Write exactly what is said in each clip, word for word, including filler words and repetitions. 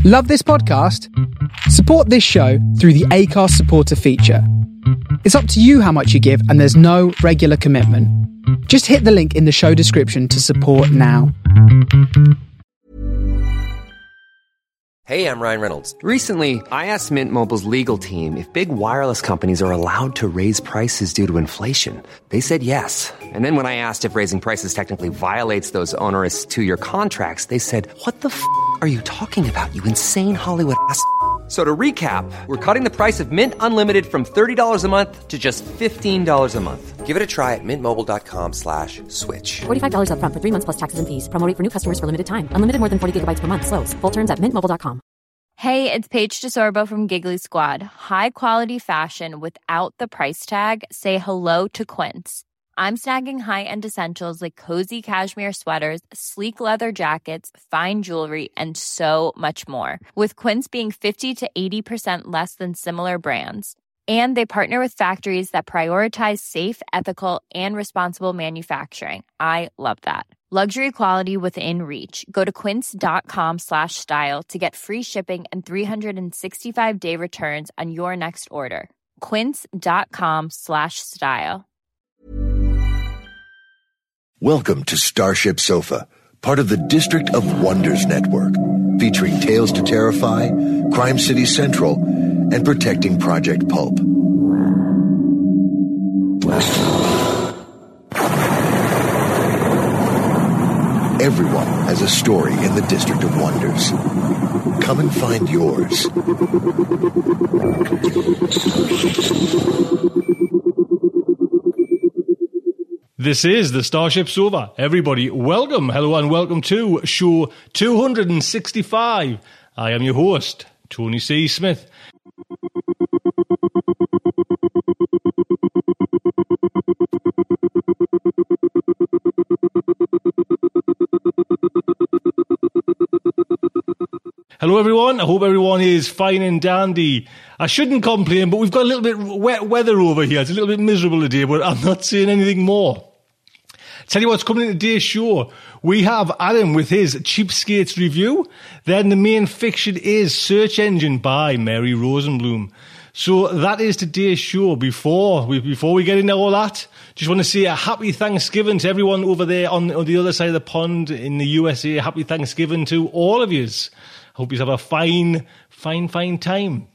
Love this podcast? Support this show through the Acast supporter feature. It's up to you how much you give, and there's no regular commitment. Just hit the link in the show description to support now. Hey, I'm Ryan Reynolds. Recently, I asked Mint Mobile's legal team if big wireless companies are allowed to raise prices due to inflation. They said yes. And then when I asked if raising prices technically violates those onerous two-year contracts, they said, what the f*** are you talking about, you insane Hollywood ass f- So to recap, we're cutting the price of Mint Unlimited from thirty dollars a month to just fifteen dollars a month. Give it a try at mintmobile.com slash switch. forty-five dollars up front for three months plus taxes and fees. Promo rate for new customers for limited time. Unlimited more than forty gigabytes per month. Slows full terms at mint mobile dot com. Hey, it's Paige DeSorbo from Giggly Squad. High quality fashion without the price tag. Say hello to Quince. I'm snagging high-end essentials like cozy cashmere sweaters, sleek leather jackets, fine jewelry, and so much more. With Quince being fifty to eighty percent less than similar brands. And they partner with factories that prioritize safe, ethical, and responsible manufacturing. I love that. Luxury quality within reach. Go to quince.com slash style to get free shipping and three sixty-five day returns on your next order. Quince.com slash style. Welcome to Starship Sofa, part of the District of Wonders network, featuring Tales to Terrify, Crime City Central, and Protecting Project Pulp. Everyone has a story in the District of Wonders. Come and find yours. This is the Starship Sofa. Everybody, welcome, hello and welcome to show two hundred sixty-five. I am your host, Tony C. Smith. Hello everyone, I hope everyone is fine and dandy. I shouldn't complain, but we've got a little bit wet weather over here. It's a little bit miserable today, but I'm not saying anything more. Tell you what's coming in today's show. We have Adam with his Cheapskates review. Then the main fiction is Search Engine by Mary Rosenblum. So that is today's show. Before we before we get into all that, just want to say a happy Thanksgiving to everyone over there on, on the other side of the pond in the U S A. Happy Thanksgiving to all of yous. Hope you have a fine, fine, fine time.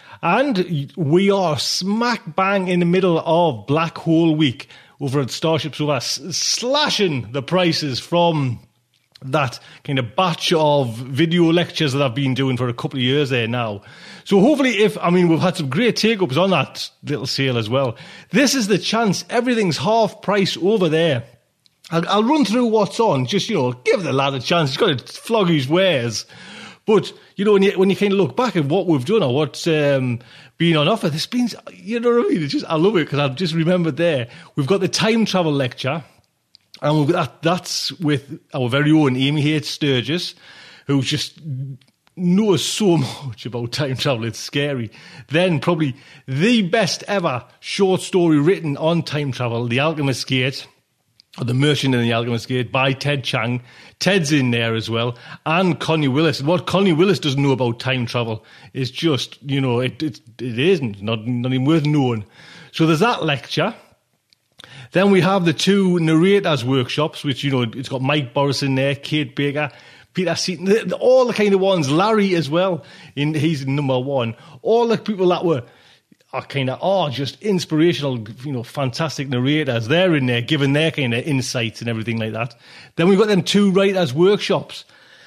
And we are smack bang in the middle of Black Hole Week over at Starship Sofa, slashing the prices from that kind of batch of video lectures that I've been doing for a couple of years there now. So hopefully if, I mean, we've had some great take-ups on that little sale as well. This is the chance. Everything's half price over there. I'll, I'll run through what's on. Just, you know, give the lad a chance. He's got to flog his wares. But, you know, when you, when you kind of look back at what we've done or what's um, been on offer, there's been, you know what I mean? It's just, I love it because I've just remembered there. We've got the time travel lecture, and we've got that, that's with our very own Amy H. Sturgis, who just knows so much about time travel. It's scary. Then probably the best ever short story written on time travel, The Alchemist's Gate, or The Merchant in the Alchemist's Gate by Ted Chiang. Ted's in there as well, and Connie Willis. And what Connie Willis doesn't know about time travel is just, you know, it it, it isn't, not, not even worth knowing. So there's that lecture. Then we have the two narrators workshops, which, you know, it's got Mike Boris in there, Kate Baker, Peter Seaton, the, the, all the kind of ones, Larry as well, in he's number one. All the people that were are kind of, oh, just inspirational, you know, fantastic narrators. They're in there giving their kind of insights and everything like that. Then we've got them two writers' workshops.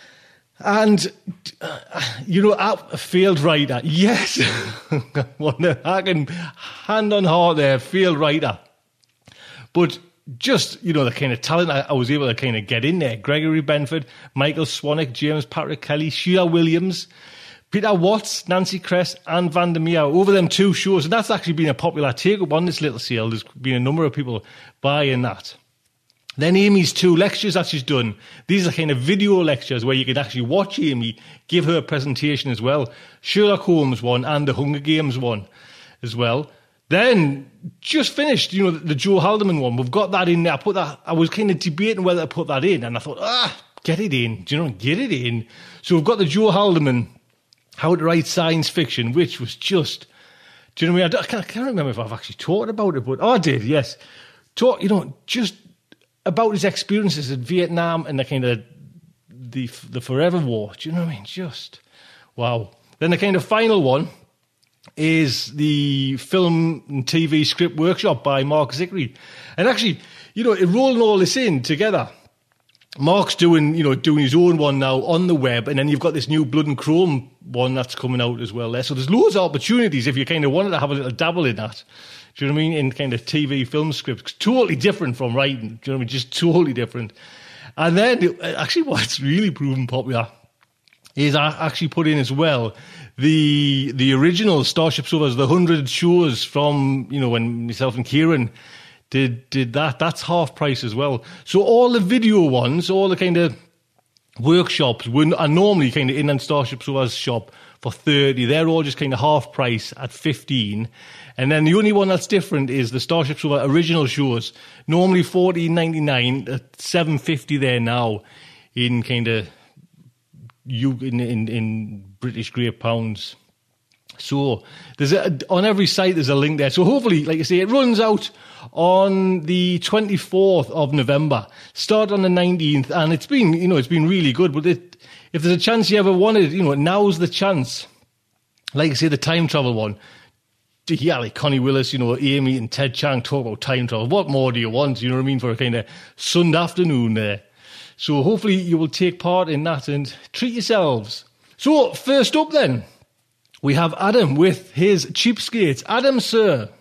And, uh, you know, a failed writer. Yes. I can hand on heart there, failed writer. But just, you know, the kind of talent I, I was able to kind of get in there. Gregory Benford, Michael Swanwick, James Patrick Kelly, Sheila Williams, Peter Watts, Nancy Kress, and Vandermeer over them two shows. And that's actually been a popular take-up on this little sale. There's been a number of people buying that. Then Amy's two lectures that she's done. These are kind of video lectures where you can actually watch Amy give her presentation as well. Sherlock Holmes one and the Hunger Games one as well. Then, just finished, you know, the Joe Haldeman one. We've got that in there. I put that, I was kind of debating whether to put that in, and I thought, ah, get it in. Do you know, get it in. So we've got the Joe Haldeman How to Write Science Fiction, which was just, do you know what I mean? I can't, I can't remember if I've actually talked about it, but oh, I did, yes. Talk, you know, just about his experiences in Vietnam and the kind of the the Forever War. Do you know what I mean? Just, wow. Then the kind of final one is the film and T V script workshop by Mark Zickery. And actually, you know, rolling all this in together, Mark's doing, you know, doing his own one now on the web, and then you've got this new Blood and Chrome one that's coming out as well there. So there's loads of opportunities if you kind of wanted to have a little dabble in that. Do you know what I mean? In kind of T V film scripts. Totally different from writing. Do you know what I mean? Just totally different. And then, actually, what's really proven popular is I actually put in as well the the original Starship Sofa's, the hundred shows from, you know, when myself and Kieran did did that. That's half price as well. So all the video ones, all the kind of workshops were, are normally kind of in on Starship Sofa's shop for thirty. They're all just kind of half price at fifteen. And then the only one that's different is the Starship Sofa original shows. Normally fourteen ninety-nine, at seven fifty there now in kind of you in, in in British Great Pounds. So there's a, on every site there's a link there. So hopefully, like I say, it runs out on the twenty-fourth of November. Start on the nineteenth, and it's been, you know, it's been really good. But it, if there's a chance you ever wanted, you know, now's the chance. Like I say, the time travel one. Yeah, like Connie Willis, you know, Amy and Ted Chiang talk about time travel. What more do you want? You know what I mean? For a kind of Sunday afternoon there. So hopefully you will take part in that and treat yourselves. So first up then, we have Adam with his Cheapskates. Adam, sir.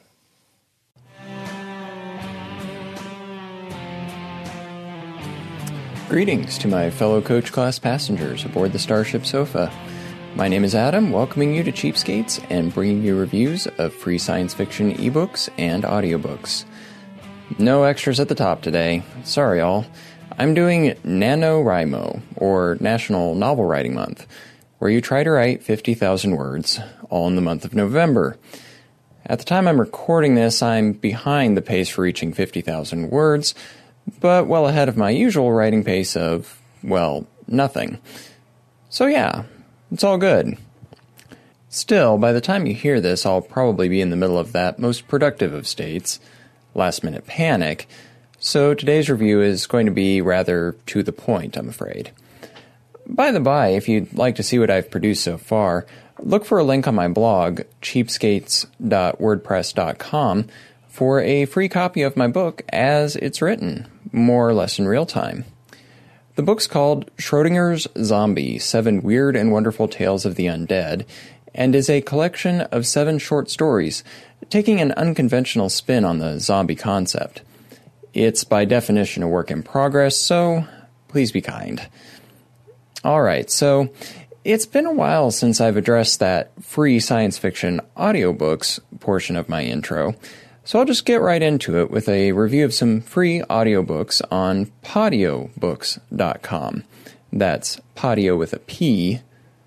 Greetings to my fellow coach class passengers aboard the Starship Sofa. My name is Adam, welcoming you to Cheapskates and bringing you reviews of free science fiction ebooks and audiobooks. No extras at the top today. Sorry, all. I'm doing NaNoWriMo, or National Novel Writing Month, where you try to write fifty thousand words, all in the month of November. At the time I'm recording this, I'm behind the pace for reaching fifty thousand words, but well ahead of my usual writing pace of, well, nothing. So yeah, it's all good. Still, by the time you hear this, I'll probably be in the middle of that most productive of states, last-minute panic, so today's review is going to be rather to the point, I'm afraid. By the by, if you'd like to see what I've produced so far, look for a link on my blog, cheapskates dot wordpress dot com, for a free copy of my book as it's written, more or less in real time. The book's called Schrodinger's Zombie, Seven Weird and Wonderful Tales of the Undead, and is a collection of seven short stories, taking an unconventional spin on the zombie concept. It's by definition a work in progress, so please be kind. Alright, so it's been a while since I've addressed that free science fiction audiobooks portion of my intro, so I'll just get right into it with a review of some free audiobooks on podio books dot com. That's Podio with a P.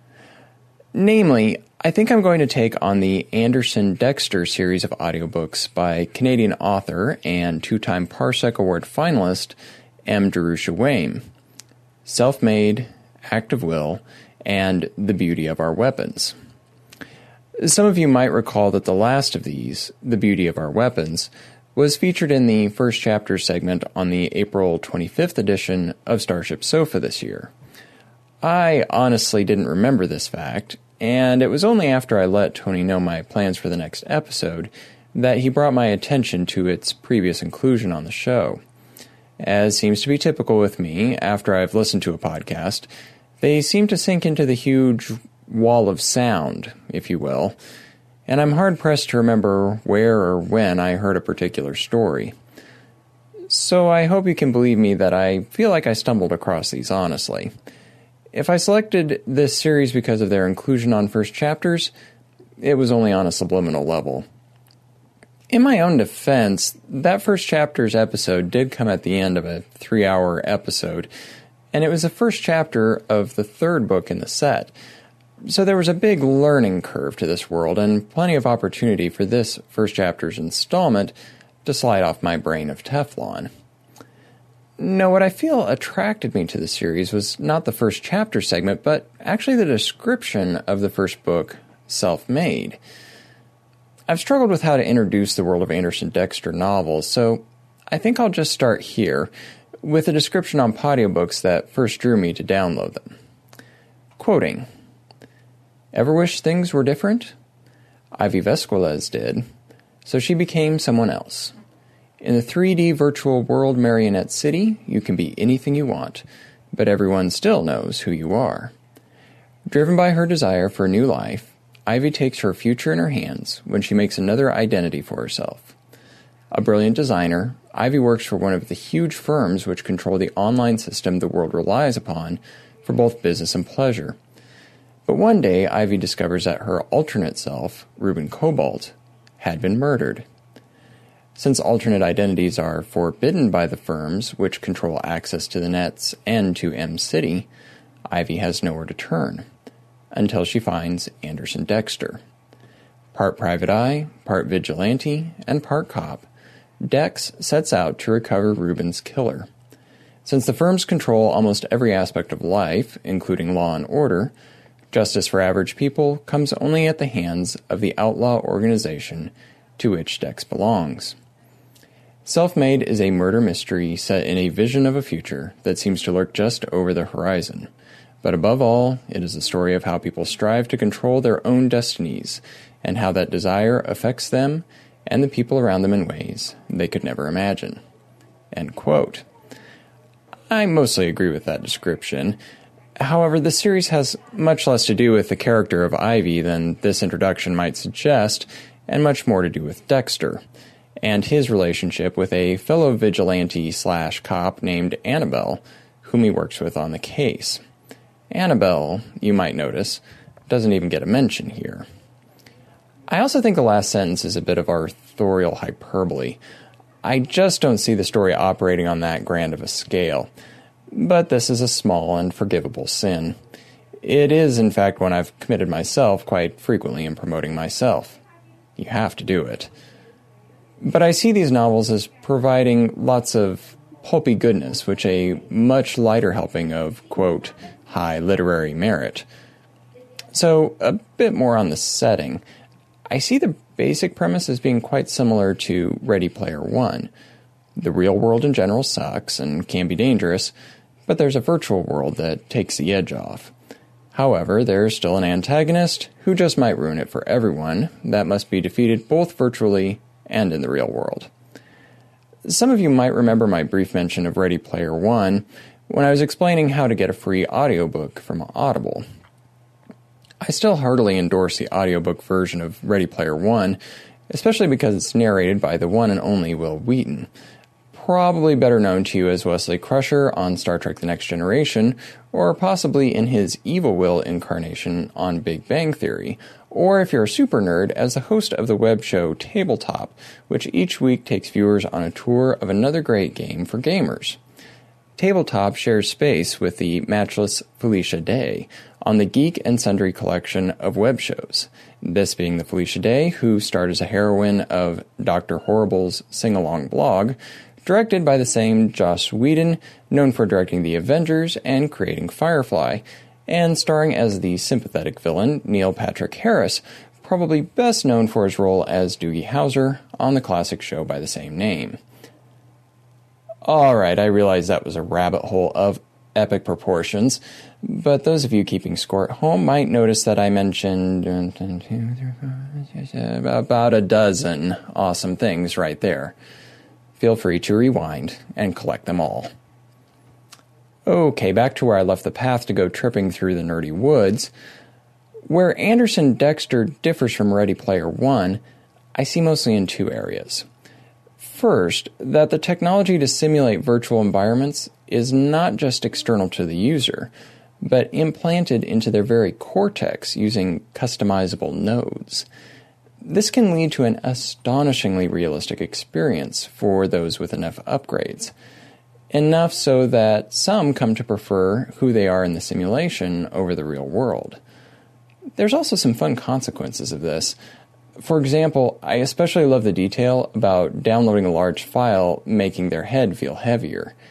Namely, I think I'm going to take on the Anderson Dexter series of audiobooks by Canadian author and two-time Parsec Award finalist M. Jerusha Wayne. Self-Made, Act of Will, and The Beauty of Our Weapons. Some of you might recall that the last of these, The Beauty of Our Weapons, was featured in the first chapter segment on the April twenty-fifth edition of Starship Sofa this year. I honestly didn't remember this fact, and it was only after I let Tony know my plans for the next episode that he brought my attention to its previous inclusion on the show. As seems to be typical with me, after I've listened to a podcast, they seem to sink into the huge wall of sound, if you will, and I'm hard-pressed to remember where or when I heard a particular story. So I hope you can believe me that I feel like I stumbled across these honestly. If I selected this series because of their inclusion on first chapters, it was only on a subliminal level. In my own defense, that first chapter's episode did come at the end of a three-hour episode, and it was the first chapter of the third book in the set. So there was a big learning curve to this world, and plenty of opportunity for this first chapter's installment to slide off my brain of Teflon. No, what I feel attracted me to the series was not the first chapter segment, but actually the description of the first book, Self-Made. I've struggled with how to introduce the world of Anderson Dexter novels, so I think I'll just start here with a description on Podiobooks that first drew me to download them. Quoting, "Ever wish things were different? Ivy Vesquilez did, so she became someone else. In the three D virtual world Marionette City, you can be anything you want, but everyone still knows who you are. Driven by her desire for a new life, Ivy takes her future in her hands when she makes another identity for herself. A brilliant designer, Ivy works for one of the huge firms which control the online system the world relies upon for both business and pleasure. But one day, Ivy discovers that her alternate self, Ruben Cobalt, had been murdered. Since alternate identities are forbidden by the firms which control access to the nets and to M-City, Ivy has nowhere to turn, until she finds Anderson Dexter. Part private eye, part vigilante, and part cop, Dex sets out to recover Ruben's killer. Since the firms control almost every aspect of life, including law and order, justice for average people comes only at the hands of the outlaw organization to which Dex belongs. Self-Made is a murder mystery set in a vision of a future that seems to lurk just over the horizon. But above all, it is a story of how people strive to control their own destinies, and how that desire affects them and the people around them in ways they could never imagine." End quote. I mostly agree with that description. However, the series has much less to do with the character of Ivy than this introduction might suggest, and much more to do with Dexter, and his relationship with a fellow vigilante slash cop named Annabelle, whom he works with on the case. Annabelle, you might notice, doesn't even get a mention here. I also think the last sentence is a bit of authorial hyperbole. I just don't see the story operating on that grand of a scale. But this is a small and forgivable sin. It is, in fact, one I've committed myself quite frequently in promoting myself. You have to do it. But I see these novels as providing lots of pulpy goodness, which a much lighter helping of, quote, high literary merit. So, a bit more on the setting. I see the basic premise as being quite similar to Ready Player One. The real world in general sucks and can be dangerous, but there's a virtual world that takes the edge off. However, there's still an antagonist who just might ruin it for everyone that must be defeated both virtually and in the real world. Some of you might remember my brief mention of Ready Player One when I was explaining how to get a free audiobook from Audible. I still heartily endorse the audiobook version of Ready Player One, especially because it's narrated by the one and only Will Wheaton, probably better known to you as Wesley Crusher on Star Trek The Next Generation, or possibly in his Evil Will incarnation on Big Bang Theory, or if you're a super nerd, as the host of the web show Tabletop, which each week takes viewers on a tour of another great game for gamers. Tabletop shares space with the matchless Felicia Day on the Geek and Sundry collection of web shows, this being the Felicia Day who starred as a heroine of Doctor Horrible's sing-along blog, directed by the same Joss Whedon, known for directing The Avengers and creating Firefly, and starring as the sympathetic villain Neil Patrick Harris, probably best known for his role as Doogie Howser on the classic show by the same name. Alright, I realize that was a rabbit hole of epic proportions, but those of you keeping score at home might notice that I mentioned about a dozen awesome things right there. Feel free to rewind and collect them all. Okay, back to where I left the path to go tripping through the nerdy woods. Where Anderson Dexter differs from Ready Player One, I see mostly in two areas. First, that the technology to simulate virtual environments is not just external to the user, but implanted into their very cortex using customizable nodes. This can lead to an astonishingly realistic experience for those with enough upgrades. Enough so that some come to prefer who they are in the simulation over the real world. There's also some fun consequences of this. For example, I especially love the detail about downloading a large file making their head feel heavier.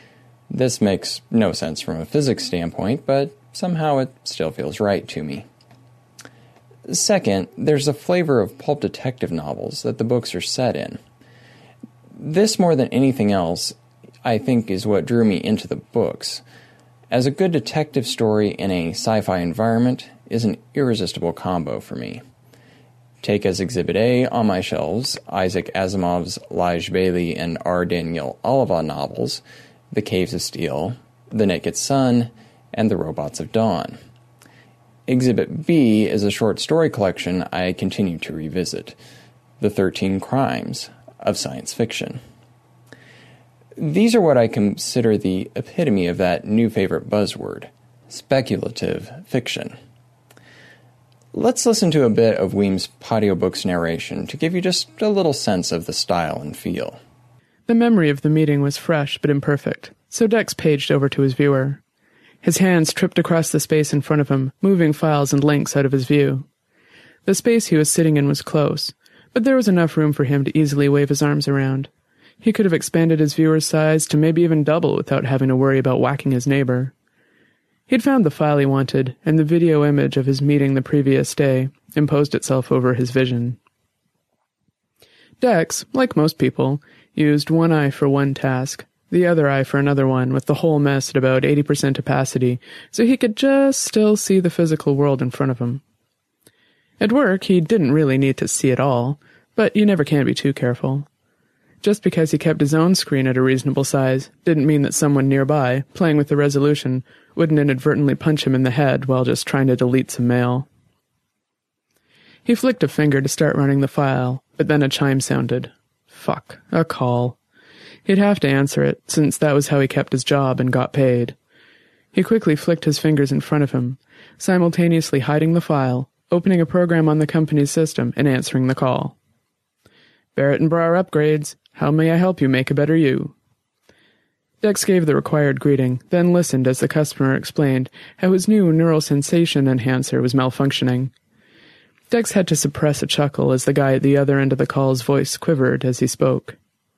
This makes no sense from a physics standpoint, but somehow it still feels right to me. Second, there's a flavor of pulp detective novels that the books are set in. This, more than anything else, I think is what drew me into the books, as a good detective story in a sci-fi environment is an irresistible combo for me. Take as Exhibit A on my shelves Isaac Asimov's Lige Bailey and R. Daniel Oliva novels, The Caves of Steel, The Naked Sun, and The Robots of Dawn. Exhibit B is a short story collection I continue to revisit, The Thirteen Crimes of Science Fiction. These are what I consider the epitome of that new favorite buzzword, speculative fiction. Let's listen to a bit of Weems' Podiobooks narration to give you just a little sense of the style and feel. The memory of the meeting was fresh but imperfect, so Dex paged over to his viewer. His hands tripped across the space in front of him, moving files and links out of his view. The space he was sitting in was close, but there was enough room for him to easily wave his arms around. He could have expanded his viewer's size to maybe even double without having to worry about whacking his neighbor. He'd found the file he wanted, and the video image of his meeting the previous day imposed itself over his vision. Dex, like most people, used one eye for one task, the other eye for another one, with the whole mess at about eighty percent opacity, so he could just still see the physical world in front of him. At work, he didn't really need to see it all, but you never can be too careful. Just because he kept his own screen at a reasonable size didn't mean that someone nearby, playing with the resolution, wouldn't inadvertently punch him in the head while just trying to delete some mail. He flicked a finger to start running the file, but then a chime sounded. Fuck, a call. He'd have to answer it, since that was how he kept his job and got paid. He quickly flicked his fingers in front of him, simultaneously hiding the file, opening a program on the company's system, and answering the call. Barrett and Brar Upgrades. How may I help you make a better you? Dex gave the required greeting, then listened as the customer explained how his new neural sensation enhancer was malfunctioning. Dex had to suppress a chuckle as the guy at the other end of the call's voice quivered as he spoke.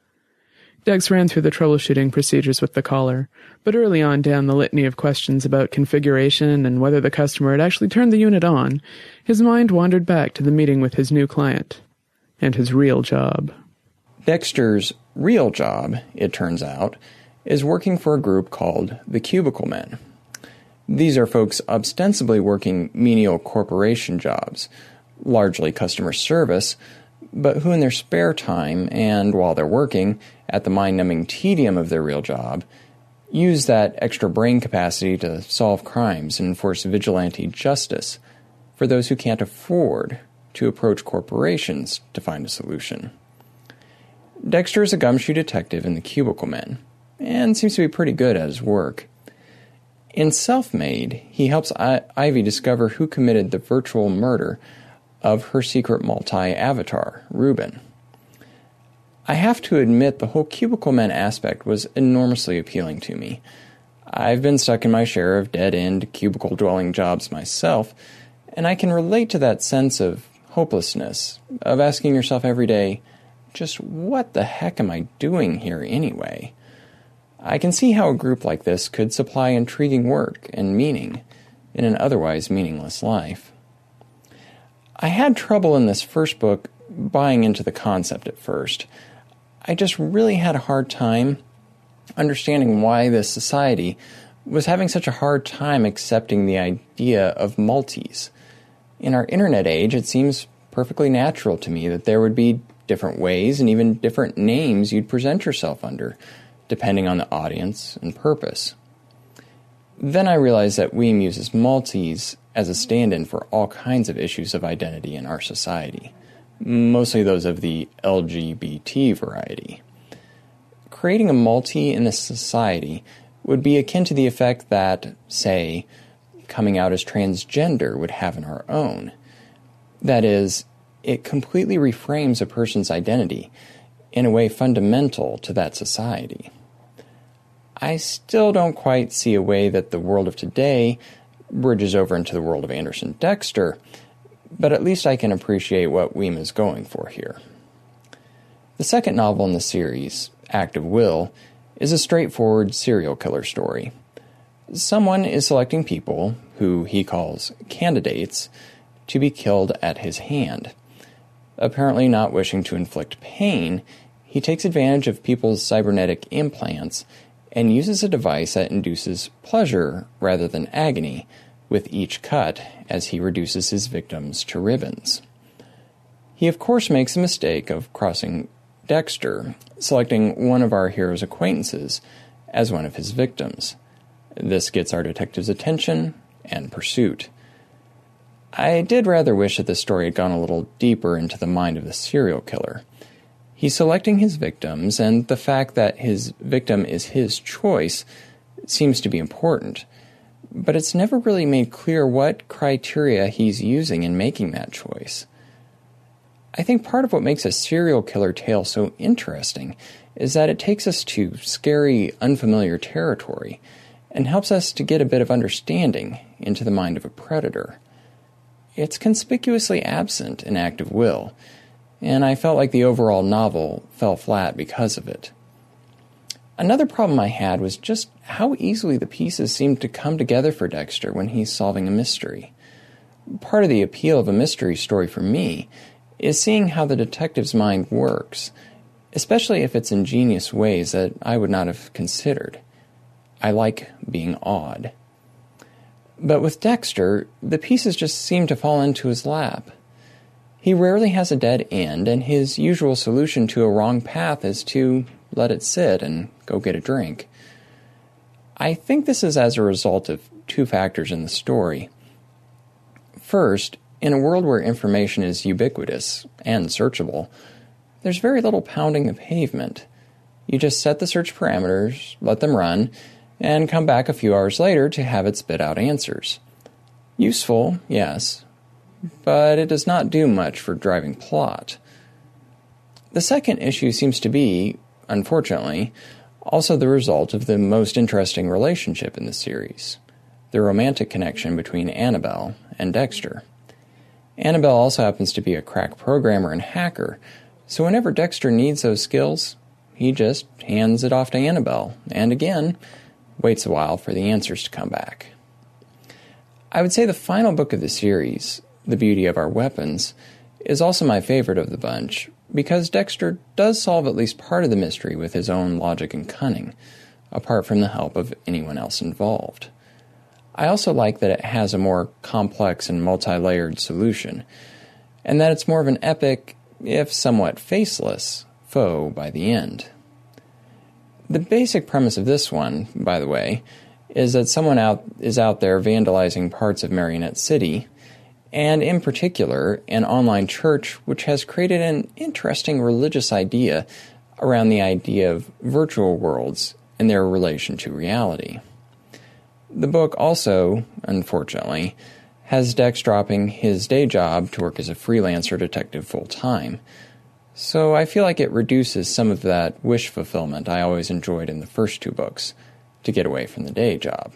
Dex ran through the troubleshooting procedures with the caller, but early on down the litany of questions about configuration and whether the customer had actually turned the unit on, his mind wandered back to the meeting with his new client, and his real job. Dexter's real job, it turns out, is working for a group called the Cubicle Men. These are folks ostensibly working menial corporation jobs, largely customer service, but who in their spare time and while they're working at the mind-numbing tedium of their real job, use that extra brain capacity to solve crimes and enforce vigilante justice for those who can't afford to approach corporations to find a solution. Dexter is a gumshoe detective in the Cubicle Men, and seems to be pretty good at his work. In Self-Made, he helps I- Ivy discover who committed the virtual murder of her secret multi-avatar, Ruben. I have to admit the whole Cubicle Men aspect was enormously appealing to me. I've been stuck in my share of dead-end, cubicle-dwelling jobs myself, and I can relate to that sense of hopelessness, of asking yourself every day, just what the heck am I doing here anyway? I can see how a group like this could supply intriguing work and meaning in an otherwise meaningless life. I had trouble in this first book buying into the concept at first. I just really had a hard time understanding why this society was having such a hard time accepting the idea of multis. In our internet age, it seems perfectly natural to me that there would be different ways and even different names you'd present yourself under, depending on the audience and purpose. Then I realized that Weem uses multis as a stand-in for all kinds of issues of identity in our society, mostly those of the L G B T variety. Creating a multi in this society would be akin to the effect that, say, coming out as transgender would have in our own. That is, it completely reframes a person's identity in a way fundamental to that society. I still don't quite see a way that the world of today bridges over into the world of Anderson Dexter, but at least I can appreciate what Weem is going for here. The second novel in the series, Act of Will, is a straightforward serial killer story. Someone is selecting people, who he calls candidates, to be killed at his hand. Apparently not wishing to inflict pain, he takes advantage of people's cybernetic implants and uses a device that induces pleasure rather than agony with each cut as he reduces his victims to ribbons. He of course makes the mistake of crossing Dexter, selecting one of our hero's acquaintances as one of his victims. This gets our detective's attention and pursuit. I did rather wish that the story had gone a little deeper into the mind of the serial killer. He's selecting his victims, and the fact that his victim is his choice seems to be important, but it's never really made clear what criteria he's using in making that choice. I think part of what makes a serial killer tale so interesting is that it takes us to scary, unfamiliar territory and helps us to get a bit of understanding into the mind of a predator. It's conspicuously absent in Active Will, and I felt like the overall novel fell flat because of it. Another problem I had was just how easily the pieces seemed to come together for Dexter when he's solving a mystery. Part of the appeal of a mystery story for me is seeing how the detective's mind works, especially if it's ingenious ways that I would not have considered. I like being odd. But with Dexter, the pieces just seem to fall into his lap. He rarely has a dead end, and his usual solution to a wrong path is to let it sit and go get a drink. I think this is as a result of two factors in the story. First, in a world where information is ubiquitous and searchable, there's very little pounding the pavement. You just set the search parameters, let them run, and come back a few hours later to have it spit out answers. Useful, yes, but it does not do much for driving plot. The second issue seems to be, unfortunately, also the result of the most interesting relationship in the series, the romantic connection between Annabelle and Dexter. Annabelle also happens to be a crack programmer and hacker, so whenever Dexter needs those skills, he just hands it off to Annabelle, and again, waits a while for the answers to come back. I would say the final book of the series, The Beauty of Our Weapons, is also my favorite of the bunch, because Dexter does solve at least part of the mystery with his own logic and cunning, apart from the help of anyone else involved. I also like that it has a more complex and multi-layered solution, and that it's more of an epic, if somewhat faceless, foe by the end. The basic premise of this one, by the way, is that someone out is out there vandalizing parts of Marionette City, and in particular, an online church which has created an interesting religious idea around the idea of virtual worlds and their relation to reality. The book also, unfortunately, has Dex dropping his day job to work as a freelancer detective full-time, so I feel like it reduces some of that wish fulfillment I always enjoyed in the first two books, to get away from the day job.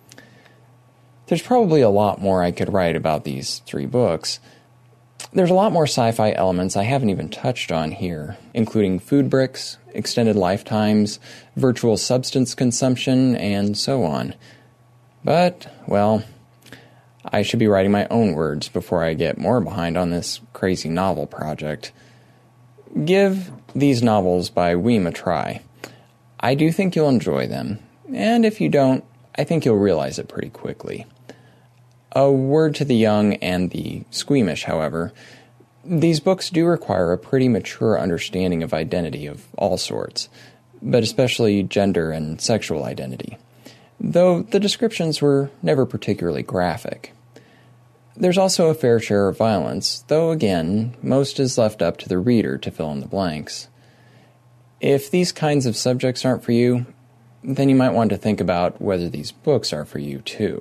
There's probably a lot more I could write about these three books. There's a lot more sci-fi elements I haven't even touched on here, including food bricks, extended lifetimes, virtual substance consumption, and so on. But, well, I should be writing my own words before I get more behind on this crazy novel project. Give these novels by Weem a try. I do think you'll enjoy them, and if you don't, I think you'll realize it pretty quickly. A word to the young and the squeamish, however. These books do require a pretty mature understanding of identity of all sorts, but especially gender and sexual identity, though the descriptions were never particularly graphic. There's also a fair share of violence, though again, most is left up to the reader to fill in the blanks. If these kinds of subjects aren't for you, then you might want to think about whether these books are for you too.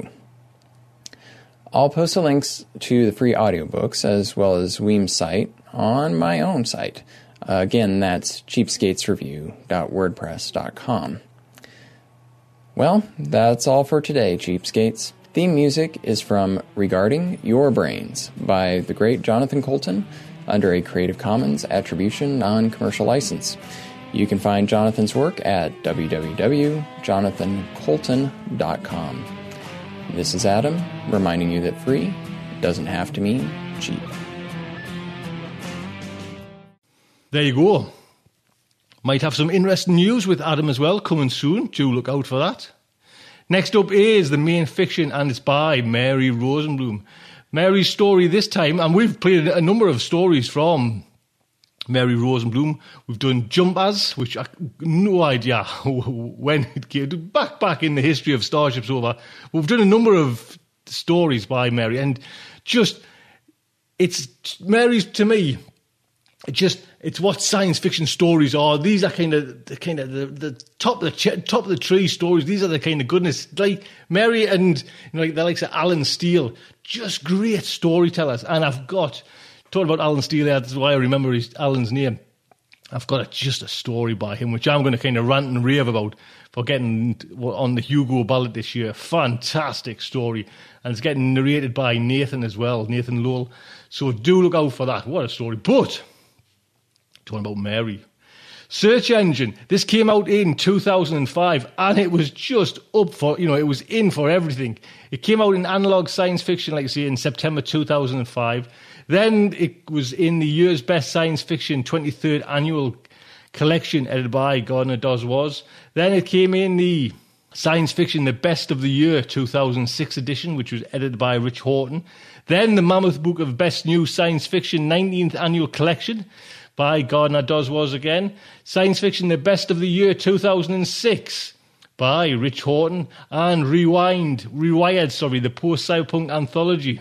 I'll post the links to the free audiobooks as well as Weem's site on my own site. Uh, again, that's cheapskates review dot wordpress dot com. Well, that's all for today, Cheapskates. Theme music is from Regarding Your Brains by the great Jonathan Colton under a Creative Commons Attribution Non-Commercial License. You can find Jonathan's work at w w w dot jonathan colton dot com. This is Adam, reminding you that free doesn't have to mean cheap. There you go. Might have some interesting news with Adam as well coming soon. Do look out for that. Next up is the main fiction, and it's by Mary Rosenblum. Mary's story this time, and we've played a number of stories from Mary Rosenblum. We've done Jumpers, which I no idea when it came, back back in the history of Starship Sofa. We've done a number of stories by Mary, and just, it's, Mary's, to me, just, it's what science fiction stories are. These are kind of the kind of the, the top of the ch- top of the tree stories. These are the kind of goodness, like Mary and, you know, like the likes of Alan Steele, just great storytellers. And I've got, talking about Alan Steele, that's why I remember his, Alan's name. I've got a, just a story by him, which I'm going to kind of rant and rave about for getting on the Hugo ballot this year. Fantastic story. And it's getting narrated by Nathan as well, Nathan Lowell. So do look out for that. What a story. But talking about Mary. Search Engine. This came out in two thousand five, and it was just up for, you know, it was in for everything. It came out in Analog Science Fiction, like I say, in September two thousand five. Then it was in the year's Best Science Fiction twenty-third Annual Collection, edited by Gardner Doss Was. Then it came in the Science Fiction, the Best of the Year two thousand six edition, which was edited by Rich Horton. Then the Mammoth Book of Best New Science Fiction nineteenth Annual Collection, by Gardner Doss Was again. Science Fiction, the Best of the Year two thousand six, by Rich Horton. And Rewind, Rewired, sorry, the Post-Cyberpunk Anthology,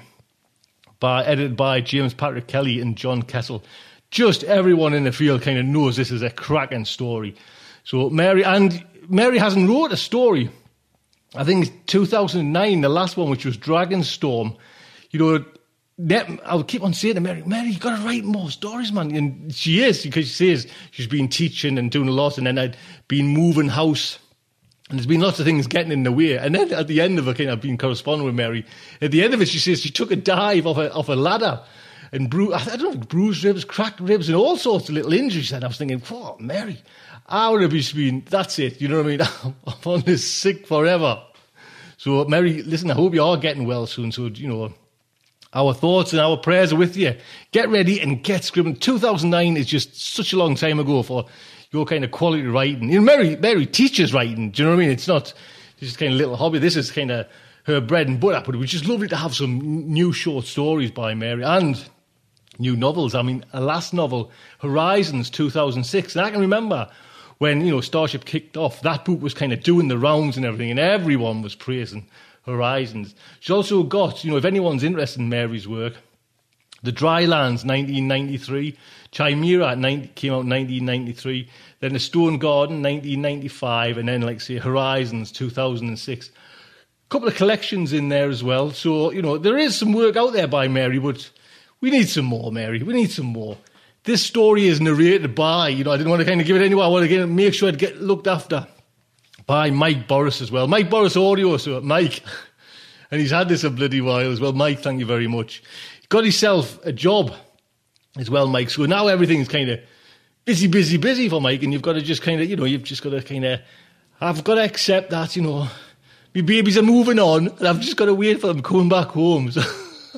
by edited by James Patrick Kelly and John Kessel. Just everyone in the field kind of knows this is a cracking story. So Mary, and Mary hasn't wrote a story. I think two thousand nine, the last one, which was Dragonstorm, you know, I'll keep on saying to Mary, Mary, you got to write more stories, man. And she is, because she says she's been teaching and doing a lot, and then I'd been moving house, and there's been lots of things getting in the way. And then at the end of it, kind of been corresponding with Mary. At the end of it, she says she took a dive off a, off a ladder and bru- I don't know, bruised ribs, cracked ribs, and all sorts of little injuries. And I was thinking, oh, Mary, I would have just been, that's it, you know what I mean? I'm on this sick forever. So, Mary, listen, I hope you are getting well soon. So, you know, our thoughts and our prayers are with you. Get ready and get scribbling. two thousand nine is just such a long time ago for your kind of quality writing. You know, Mary, Mary teaches writing. Do you know what I mean? It's not just kind of little hobby. This is kind of her bread and butter. But it was just lovely to have some new short stories by Mary and new novels. I mean, her last novel, Horizons, two thousand six. And I can remember when, you know, Starship kicked off, that book was kind of doing the rounds and everything, and everyone was praising Horizons. She's also got, you know, if anyone's interested in Mary's work, The Drylands, nineteen ninety-three, Chimera came out in nineteen ninety-three, then The Stone Garden, nineteen ninety-five, and then, like, say, Horizons, two thousand six. A couple of collections in there as well. So, you know, there is some work out there by Mary, but we need some more, Mary. We need some more. This story is narrated by, you know, I didn't want to kind of give it anyone. I want to get, make sure it get looked after by Mike Boris as well. Mike Boris Audio, so Mike. And he's had this a bloody while as well. Mike, thank you very much. He got himself a job as well, Mike. So now everything's kind of busy, busy, busy for Mike. And you've got to just kind of, you know, you've just got to kind of, I've got to accept that, you know, my babies are moving on and I've just got to wait for them coming back home. So,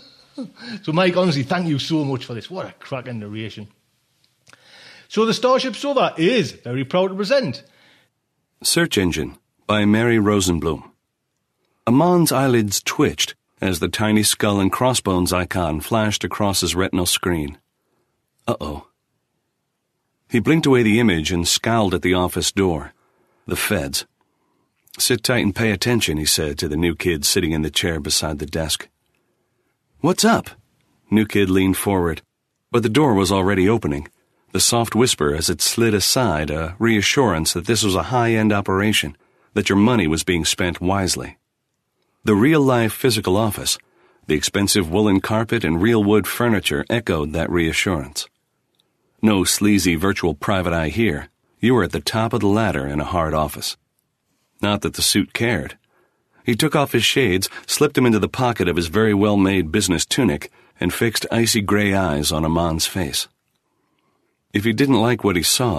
so Mike, honestly, thank you so much for this. What a cracking narration. So the Starship Sofa is very proud to present Search Engine by Mary Rosenblum. Amon's eyelids twitched as the tiny skull and crossbones icon flashed across his retinal screen. Uh-oh. He blinked away the image and scowled at the office door. The feds. Sit tight and pay attention, he said to the new kid sitting in the chair beside the desk. What's up? New kid leaned forward, but the door was already opening. The soft whisper as it slid aside, a reassurance that this was a high-end operation, that your money was being spent wisely. The real-life physical office, the expensive woolen carpet and real wood furniture echoed that reassurance. No sleazy virtual private eye here. You were at the top of the ladder in a hard office. Not that the suit cared. He took off his shades, slipped them into the pocket of his very well-made business tunic, and fixed icy gray eyes on Amon's face. If he didn't like what he saw,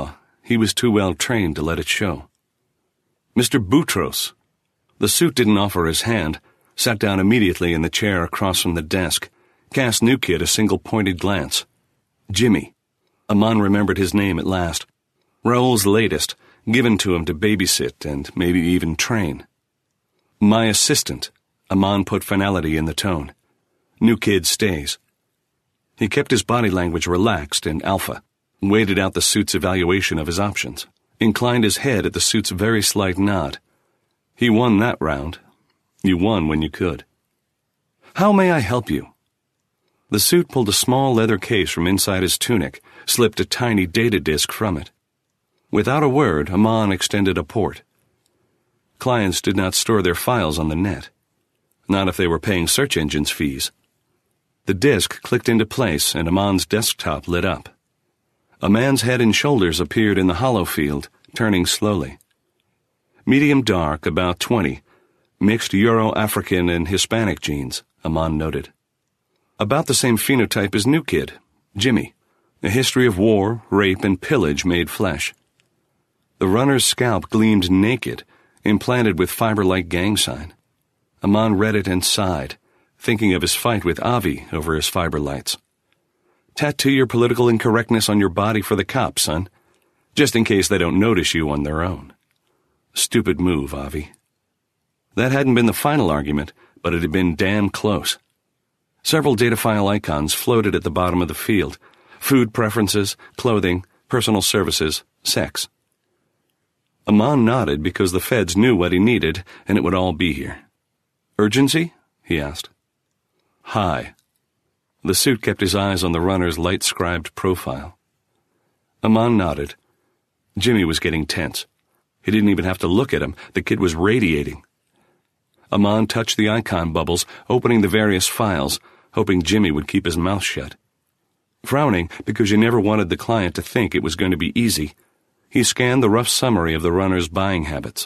he was too well trained to let it show. Mister Boutros. The suit didn't offer his hand, sat down immediately in the chair across from the desk, cast New Kid a single pointed glance. Jimmy. Aman remembered his name at last. Raoul's latest, given to him to babysit and maybe even train. My assistant. Aman put finality in the tone. New Kid stays. He kept his body language relaxed and alpha, waited out the suit's evaluation of his options, inclined his head at the suit's very slight nod. He won that round. You won when you could. How may I help you? The suit pulled a small leather case from inside his tunic, slipped a tiny data disk from it. Without a word, Aman extended a port. Clients did not store their files on the net. Not if they were paying search engines fees. The disk clicked into place and Aman's desktop lit up. A man's head and shoulders appeared in the hollow field, turning slowly. Medium dark, about twenty, mixed Euro-African and Hispanic genes, Aman noted. About the same phenotype as New Kid, Jimmy, a history of war, rape, and pillage made flesh. The runner's scalp gleamed naked, implanted with fiber-like gang sign. Aman read it and sighed, thinking of his fight with Avi over his fiber lights. Tattoo your political incorrectness on your body for the cops, son, just in case they don't notice you on their own. Stupid move, Avi. That hadn't been the final argument, but it had been damn close. Several data file icons floated at the bottom of the field. Food preferences, clothing, personal services, sex. Aman nodded because the feds knew what he needed and it would all be here. Urgency? He asked. High. The suit kept his eyes on the runner's light-scribed profile. Aman nodded. Jimmy was getting tense. He didn't even have to look at him. The kid was radiating. Aman touched the icon bubbles, opening the various files, hoping Jimmy would keep his mouth shut. Frowning because you never wanted the client to think it was going to be easy, he scanned the rough summary of the runner's buying habits.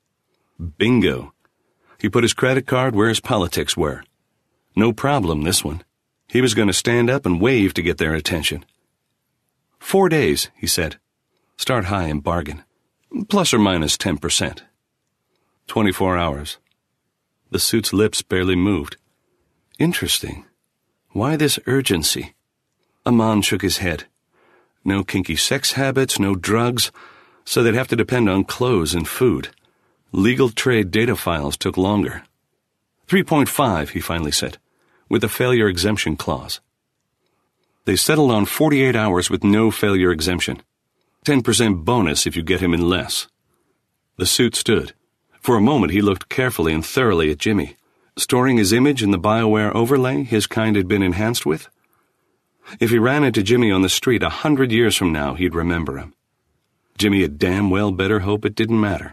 Bingo. He put his credit card where his politics were. No problem, this one. He was going to stand up and wave to get their attention. Four days, he said. Start high and bargain. Plus or minus ten percent. Twenty-four hours. The suit's lips barely moved. Interesting. Why this urgency? Aman shook his head. No kinky sex habits, no drugs, so they'd have to depend on clothes and food. Legal trade data files took longer. three point five, he finally said, with a failure exemption clause. They settled on forty-eight hours with no failure exemption. ten percent bonus if you get him in less. The suit stood. For a moment he looked carefully and thoroughly at Jimmy, storing his image in the BioWare overlay his kind had been enhanced with. If he ran into Jimmy on the street a hundred years from now, he'd remember him. Jimmy had damn well better hope it didn't matter.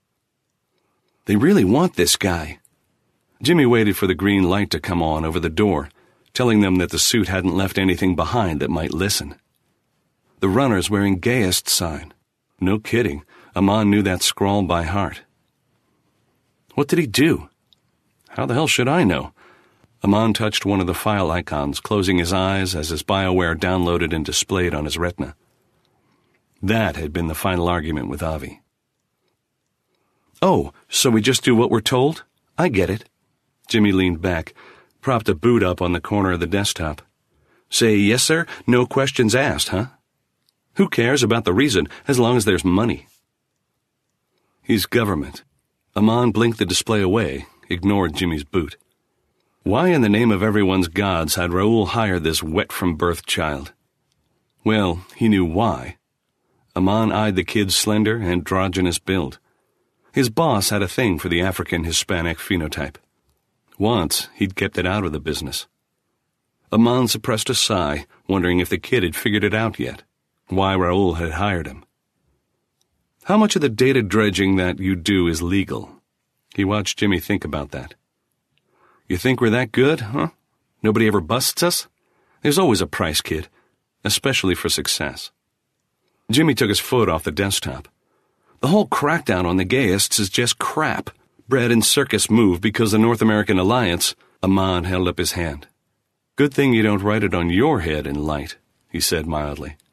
They really want this guy. Jimmy waited for the green light to come on over the door, telling them that the suit hadn't left anything behind that might listen. The runner's wearing gayest sign. No kidding, Aman knew that scrawl by heart. What did he do? How the hell should I know? Aman touched one of the file icons, closing his eyes as his BioWare downloaded and displayed on his retina. That had been the final argument with Avi. Oh, so we just do what we're told? I get it. Jimmy leaned back, propped a boot up on the corner of the desktop. Say, yes, sir, no questions asked, huh? Who cares about the reason, as long as there's money? He's government. Aman blinked the display away, ignored Jimmy's boot. Why in the name of everyone's gods had Raoul hired this wet-from-birth child? Well, he knew why. Aman eyed the kid's slender, androgynous build. His boss had a thing for the African-Hispanic phenotype. Once, he'd kept it out of the business. Aman suppressed a sigh, wondering if the kid had figured it out yet, why Raoul had hired him. How much of the data dredging that you do is legal? He watched Jimmy think about that. You think we're that good, huh? Nobody ever busts us? There's always a price, kid, especially for success. Jimmy took his foot off the desktop. The whole crackdown on the gayists is just crap. Bread and circus move because the North American Alliance. Aman held up his hand. Good thing you don't write it on your head in light, he said mildly.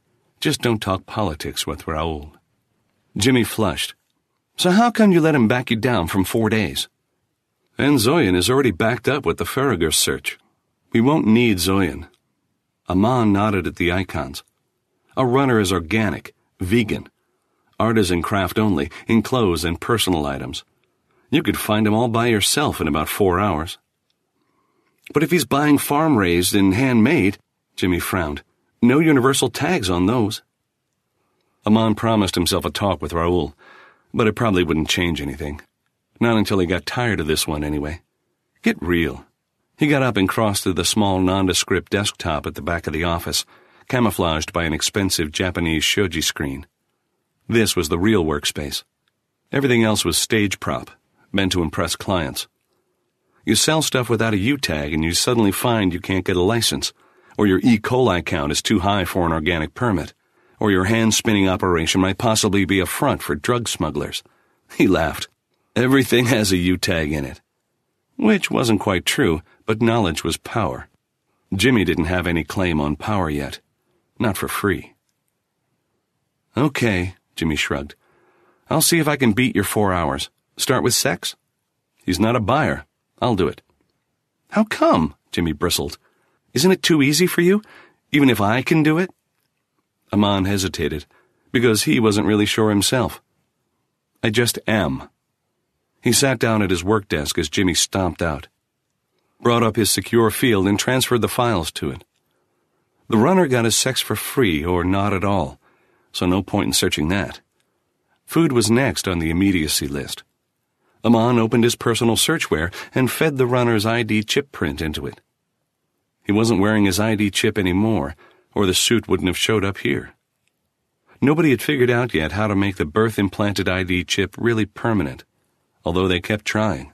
Just don't talk politics with Raoul. Jimmy flushed. So how come you let him back you down from four days? And Zoyan is already backed up with the Farragher search. We won't need Zoyan. Aman nodded at the icons. A runner is organic, vegan, artisan craft only, in clothes and personal items. You could find him all by yourself in about four hours. But if he's buying farm-raised and handmade, Jimmy frowned, no universal tags on those. Aman promised himself a talk with Raoul, but it probably wouldn't change anything. Not until he got tired of this one, anyway. Get real. He got up and crossed to the small nondescript desktop at the back of the office, camouflaged by an expensive Japanese shoji screen. This was the real workspace. Everything else was stage prop, meant to impress clients. You sell stuff without a U-tag and you suddenly find you can't get a license, or your E. coli count is too high for an organic permit, or your hand-spinning operation might possibly be a front for drug smugglers. He laughed. Everything has a U-tag in it. Which wasn't quite true, but knowledge was power. Jimmy didn't have any claim on power yet. Not for free. Okay, Jimmy shrugged. I'll see if I can beat your four hours. Start with sex? He's not a buyer. I'll do it. How come? Jimmy bristled. Isn't it too easy for you, even if I can do it? Aman hesitated, because he wasn't really sure himself. I just am. He sat down at his work desk as Jimmy stomped out, brought up his secure field and transferred the files to it. The runner got his sex for free or not at all, so no point in searching that. Food was next on the immediacy list. Aman opened his personal searchware and fed the runner's I D chip print into it. He wasn't wearing his I D chip anymore, or the suit wouldn't have showed up here. Nobody had figured out yet how to make the birth-implanted I D chip really permanent, although they kept trying.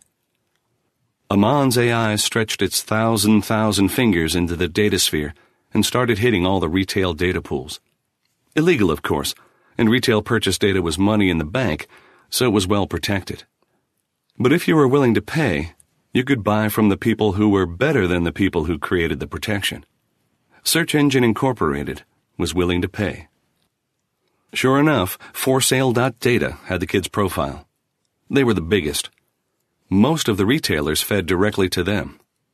Aman's A I stretched its thousand thousand fingers into the datasphere and started hitting all the retail data pools. Illegal, of course, and retail purchase data was money in the bank, so it was well protected. But if you were willing to pay, you could buy from the people who were better than the people who created the protection. Search Engine Incorporated was willing to pay. Sure enough, for sale dot data had the kid's profile. They were the biggest. Most of the retailers fed directly to them.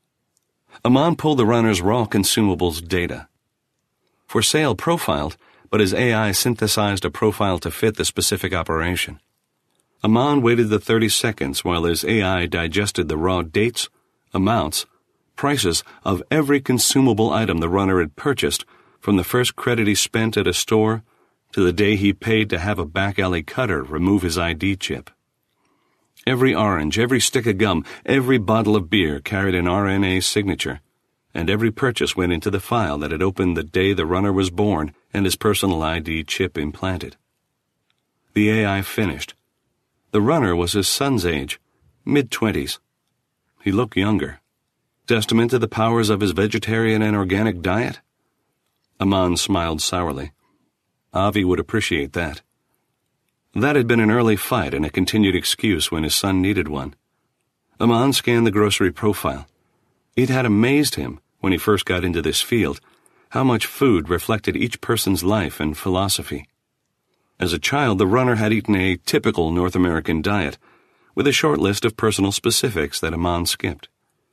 Aman pulled the runner's raw consumables data. For sale profiled, but his A I synthesized a profile to fit the specific operation. Aman waited the thirty seconds while his A I digested the raw dates, amounts, prices of every consumable item the runner had purchased, from the first credit he spent at a store to the day he paid to have a back-alley cutter remove his I D chip. Every orange, every stick of gum, every bottle of beer carried an R N A signature, and every purchase went into the file that had opened the day the runner was born and his personal I D chip implanted. The A I finished. The runner was his son's age, mid-twenties. He looked younger. Testament to the powers of his vegetarian and organic diet? Aman smiled sourly. Avi would appreciate that. That had been an early fight and a continued excuse when his son needed one. Aman scanned the grocery profile. It had amazed him, when he first got into this field, how much food reflected each person's life and philosophy. As a child, the runner had eaten a typical North American diet, with a short list of personal specifics that Aman skipped.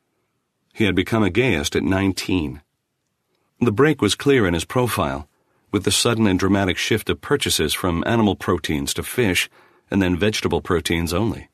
He had become a gayist at nineteen. The break was clear in his profile, with the sudden and dramatic shift of purchases from animal proteins to fish, and then vegetable proteins only.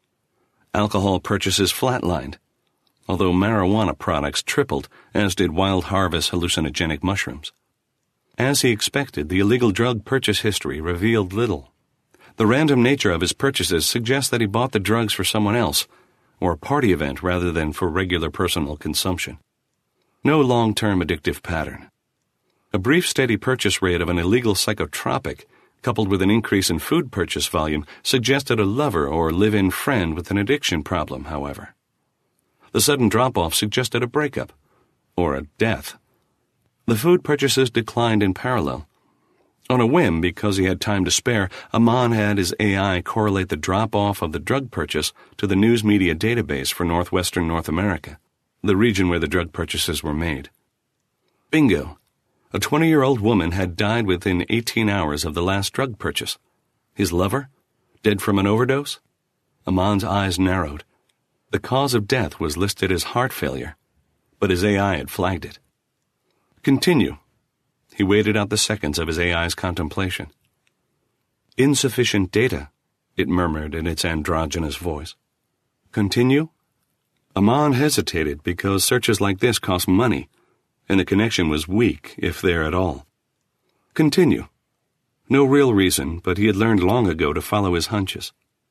Alcohol purchases flatlined, although marijuana products tripled, as did Wild Harvest hallucinogenic mushrooms. As he expected, the illegal drug purchase history revealed little. The random nature of his purchases suggests that he bought the drugs for someone else, or a party event rather than for regular personal consumption. No long-term addictive pattern. A brief steady purchase rate of an illegal psychotropic, coupled with an increase in food purchase volume, suggested a lover or live-in friend with an addiction problem, however. The sudden drop-off suggested a breakup, or a death. The food purchases declined in parallel. On a whim, because he had time to spare, Aman had his A I correlate the drop-off of the drug purchase to the news media database for northwestern North America, the region where the drug purchases were made. Bingo! A twenty-year-old woman had died within eighteen hours of the last drug purchase. His lover? Dead from an overdose? Aman's eyes narrowed. The cause of death was listed as heart failure, but his A I had flagged it. Continue. He waited out the seconds of his A I's contemplation. Insufficient data, it murmured in its androgynous voice. Continue? Aman hesitated because searches like this cost money, and the connection was weak, if there at all. Continue. No real reason, but he had learned long ago to follow his hunches.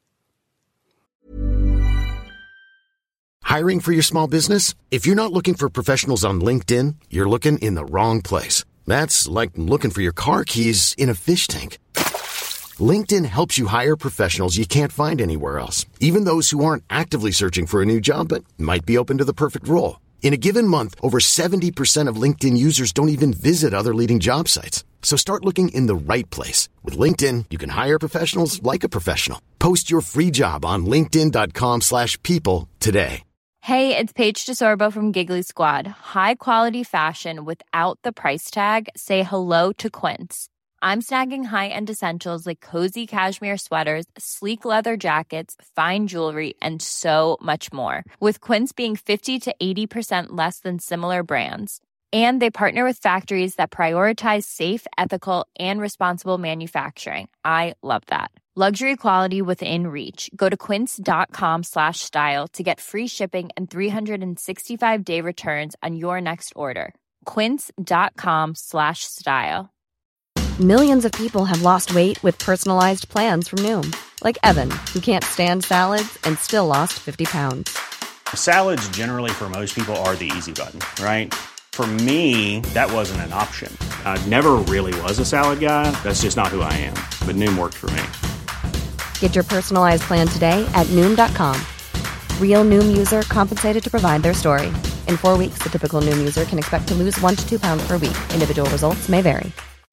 Hiring for your small business? If you're not looking for professionals on LinkedIn, you're looking in the wrong place. That's like looking for your car keys in a fish tank. LinkedIn helps you hire professionals you can't find anywhere else, even those who aren't actively searching for a new job but might be open to the perfect role. In a given month, over seventy percent of LinkedIn users don't even visit other leading job sites. So start looking in the right place. With LinkedIn, you can hire professionals like a professional. Post your free job on linkedin.com slash people today. Hey, it's Paige DeSorbo from Giggly Squad. High quality fashion without the price tag. Say hello to Quince. I'm snagging high-end essentials like cozy cashmere sweaters, sleek leather jackets, fine jewelry, and so much more. With Quince being fifty to eighty percent less than similar brands. And they partner with factories that prioritize safe, ethical, and responsible manufacturing. I love that. Luxury quality within reach. Go to quince.com slash style to get free shipping and three sixty-five day returns on your next order. Quince.com slash style. Millions of people have lost weight with personalized plans from Noom. Like Evan, who can't stand salads and still lost fifty pounds. Salads generally for most people are the easy button, right? For me, that wasn't an option. I never really was a salad guy. That's just not who I am. But Noom worked for me. Get your personalized plan today at Noom dot com. Real Noom user compensated to provide their story. In four weeks, the typical Noom user can expect to lose one to two pounds per week. Individual results may vary.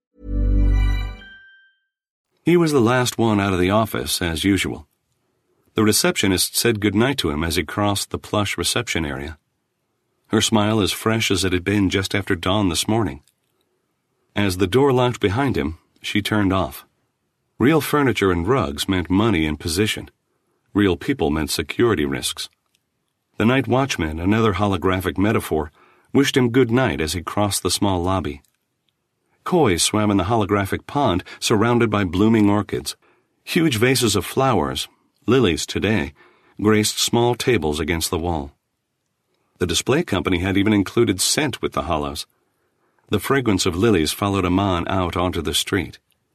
He was the last one out of the office, as usual. The receptionist said goodnight to him as he crossed the plush reception area. Her smile as fresh as it had been just after dawn this morning. As the door locked behind him, she turned off. Real furniture and rugs meant money and position. Real people meant security risks. The night watchman, another holographic metaphor, wished him good night as he crossed the small lobby. Koi swam in the holographic pond surrounded by blooming orchids. Huge vases of flowers, lilies today, graced small tables against the wall. The display company had even included scent with the hollows. The fragrance of lilies followed Aman out onto the street.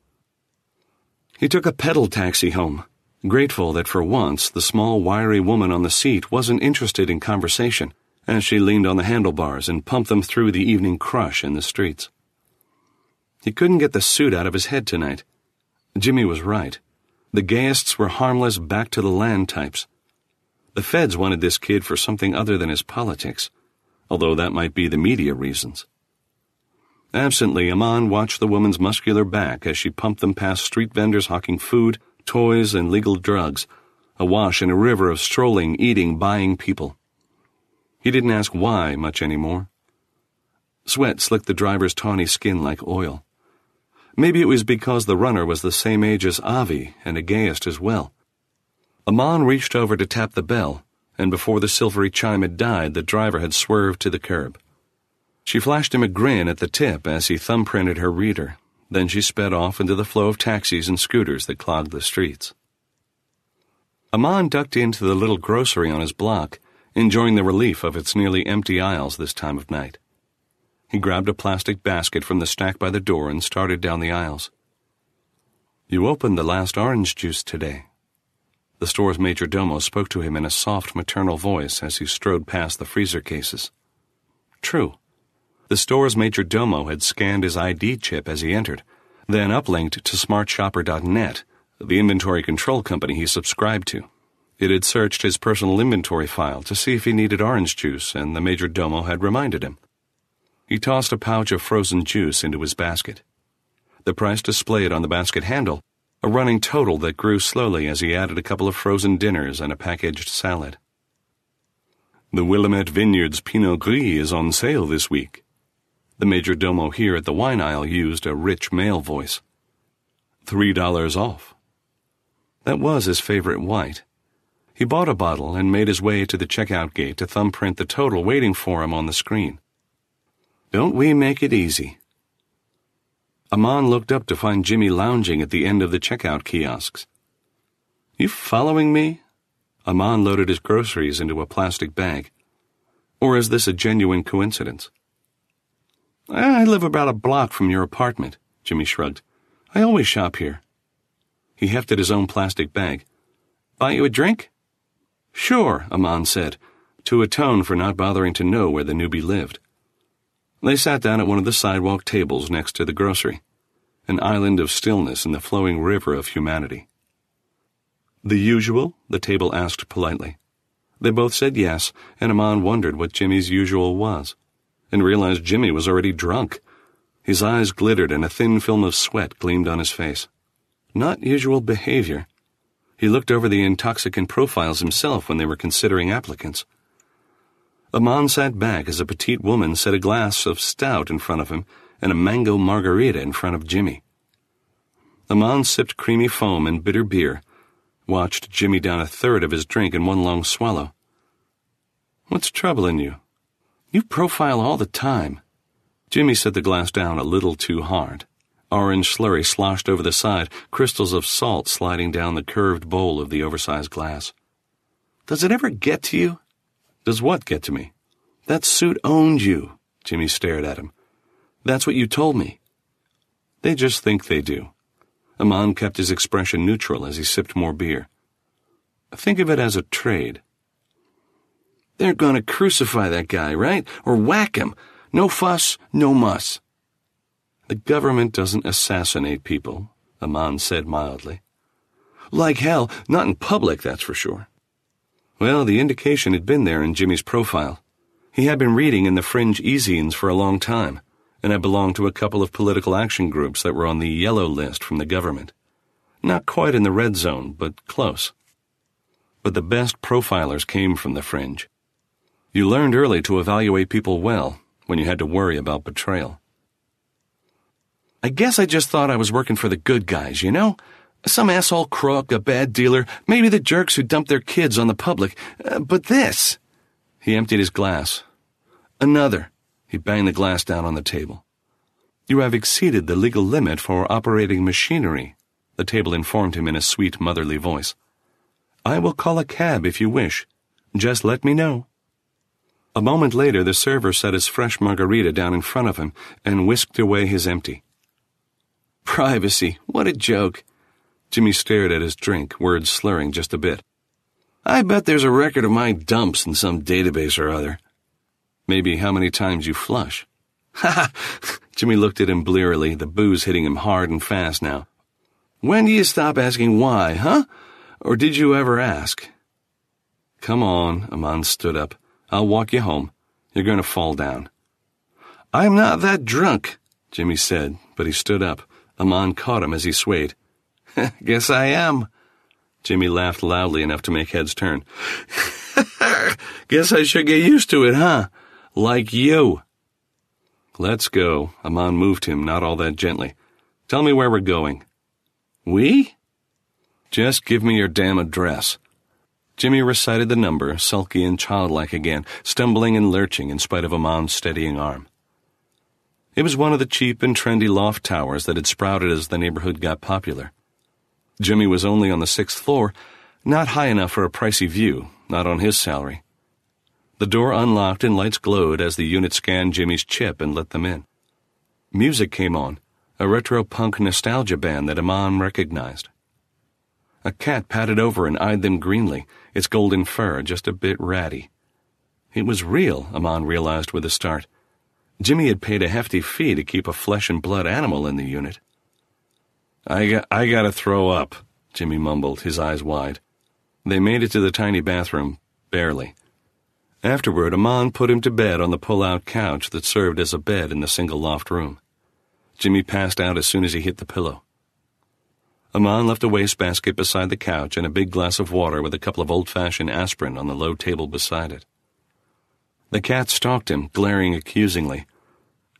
He took a pedal taxi home, grateful that for once the small, wiry woman on the seat wasn't interested in conversation as she leaned on the handlebars and pumped them through the evening crush in the streets. He couldn't get the suit out of his head tonight. Jimmy was right. The gayists were harmless back-to-the-land types. The feds wanted this kid for something other than his politics, although that might be the media reasons. Absently, Aman watched the woman's muscular back as she pumped them past street vendors hawking food, toys, and legal drugs, awash in a river of strolling, eating, buying people. He didn't ask why much anymore. Sweat slicked the driver's tawny skin like oil. Maybe it was because the runner was the same age as Avi and a gayist as well. Aman reached over to tap the bell, and before the silvery chime had died, the driver had swerved to the curb. She flashed him a grin at the tip as he thumbprinted her reader. Then she sped off into the flow of taxis and scooters that clogged the streets. Aman ducked into the little grocery on his block, enjoying the relief of its nearly empty aisles this time of night. He grabbed a plastic basket from the stack by the door and started down the aisles. "You opened the last orange juice today." The store's major domo spoke to him in a soft maternal voice as he strode past the freezer cases. True. The store's major domo had scanned his I D chip as he entered, then uplinked to smart shopper dot net, the inventory control company he subscribed to. It had searched his personal inventory file to see if he needed orange juice, and the major domo had reminded him. He tossed a pouch of frozen juice into his basket. The price displayed on the basket handle, a running total that grew slowly as he added a couple of frozen dinners and a packaged salad. "The Willamette Vineyards Pinot Gris is on sale this week." The major domo here at the wine aisle used a rich male voice. Three dollars off. That was his favorite white. He bought a bottle and made his way to the checkout gate to thumbprint the total waiting for him on the screen. Don't we make it easy? Aman looked up to find Jimmy lounging at the end of the checkout kiosks. You following me? Aman loaded his groceries into a plastic bag. Or is this a genuine coincidence? I live about a block from your apartment, Jimmy shrugged. I always shop here. He hefted his own plastic bag. Buy you a drink? Sure, Aman said, to atone for not bothering to know where the newbie lived. They sat down at one of the sidewalk tables next to the grocery, an island of stillness in the flowing river of humanity. The usual? The table asked politely. They both said yes, and Aman wondered what Jimmy's usual was, and realized Jimmy was already drunk. His eyes glittered and a thin film of sweat gleamed on his face. Not usual behavior. He looked over the intoxicant profiles himself when they were considering applicants. Aman sat back as a petite woman set a glass of stout in front of him and a mango margarita in front of Jimmy. Aman sipped creamy foam and bitter beer, watched Jimmy down a third of his drink in one long swallow. What's troubling you? You profile all the time. Jimmy set the glass down a little too hard. Orange slurry sloshed over the side, crystals of salt sliding down the curved bowl of the oversized glass. Does it ever get to you? Does what get to me? That suit owned you. Jimmy stared at him. That's what you told me. They just think they do. Aman kept his expression neutral as he sipped more beer. Think of it as a trade. They're gonna crucify that guy, right? Or whack him. No fuss, no muss. The government doesn't assassinate people, Aman said mildly. Like hell, not in public, that's for sure. Well, the indication had been there in Jimmy's profile. He had been reading in the fringe e-zines for a long time, and had belonged to a couple of political action groups that were on the yellow list from the government. Not quite in the red zone, but close. But the best profilers came from the fringe. You learned early to evaluate people well when you had to worry about betrayal. I guess I just thought I was working for the good guys, you know? Some asshole crook, a bad dealer, maybe the jerks who dump their kids on the public. Uh, but this... He emptied his glass. Another. He banged the glass down on the table. You have exceeded the legal limit for operating machinery, the table informed him in a sweet motherly voice. I will call a cab if you wish. Just let me know. A moment later, the server set his fresh margarita down in front of him and whisked away his empty. Privacy, what a joke. Jimmy stared at his drink, words slurring just a bit. I bet there's a record of my dumps in some database or other. Maybe how many times you flush. Ha ha! Jimmy looked at him blearily, the booze hitting him hard and fast now. When do you stop asking why, huh? Or did you ever ask? Come on, Aman stood up. I'll walk you home. You're going to fall down. I'm not that drunk, Jimmy said, but he stood up. Aman caught him as he swayed. Guess I am. Jimmy laughed loudly enough to make heads turn. Guess I should get used to it, huh? Like you. Let's go. Aman moved him, not all that gently. Tell me where we're going. We? Just give me your damn address. Jimmy recited the number, sulky and childlike again, stumbling and lurching in spite of Aman's steadying arm. It was one of the cheap and trendy loft towers that had sprouted as the neighborhood got popular. Jimmy was only on the sixth floor, not high enough for a pricey view, not on his salary. The door unlocked and lights glowed as the unit scanned Jimmy's chip and let them in. Music came on, a retro-punk nostalgia band that Aman recognized. A cat patted over and eyed them greenly, its golden fur just a bit ratty. It was real, Aman realized with a start. Jimmy had paid a hefty fee to keep a flesh-and-blood animal in the unit. I got, I gotta throw up, Jimmy mumbled, his eyes wide. They made it to the tiny bathroom, barely. Afterward, Aman put him to bed on the pull-out couch that served as a bed in the single loft room. Jimmy passed out as soon as he hit the pillow. Aman left a wastebasket beside the couch and a big glass of water with a couple of old-fashioned aspirin on the low table beside it. The cat stalked him, glaring accusingly.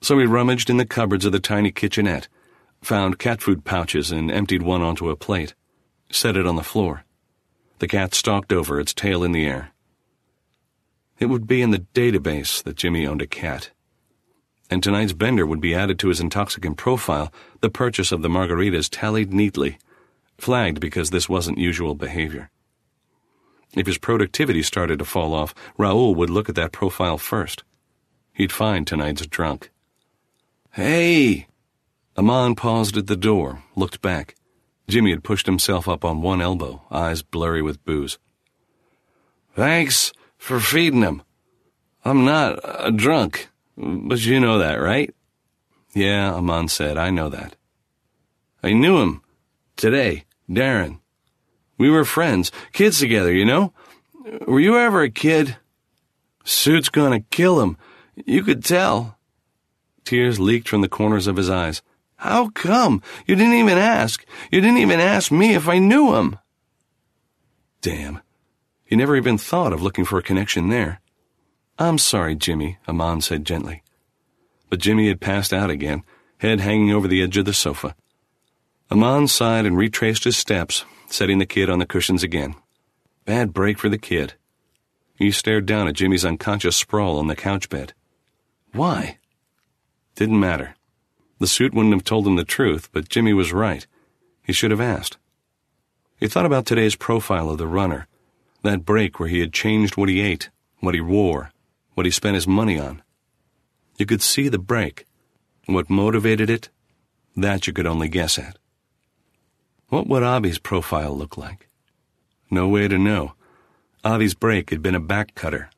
So he rummaged in the cupboards of the tiny kitchenette, found cat food pouches and emptied one onto a plate, set it on the floor. The cat stalked over, its tail in the air. It would be in the database that Jimmy owned a cat. And tonight's bender would be added to his intoxicant profile. The purchase of the margaritas tallied neatly, flagged because this wasn't usual behavior. If his productivity started to fall off, Raoul would look at that profile first. He'd find tonight's drunk. "Hey!" Aman paused at the door, looked back. Jimmy had pushed himself up on one elbow, eyes blurry with booze. "Thanks for feeding him. I'm not a drunk, but you know that, right?" "Yeah," Aman said, "I know that." "I knew him today, Darren. We were friends, kids together, you know? Were you ever a kid? Suit's gonna kill him. You could tell." Tears leaked from the corners of his eyes. "How come? You didn't even ask. You didn't even ask me if I knew him." Damn. He never even thought of looking for a connection there. "I'm sorry, Jimmy," Aman said gently. But Jimmy had passed out again, head hanging over the edge of the sofa. Aman sighed and retraced his steps, setting the kid on the cushions again. Bad break for the kid. He stared down at Jimmy's unconscious sprawl on the couch bed. Why? Didn't matter. The suit wouldn't have told him the truth, but Jimmy was right. He should have asked. He thought about today's profile of the runner, that break where he had changed what he ate, what he wore, what he spent his money on. You could see the break. What motivated it, that you could only guess at. What would Avi's profile look like? No way to know. Avi's break had been a back cutter.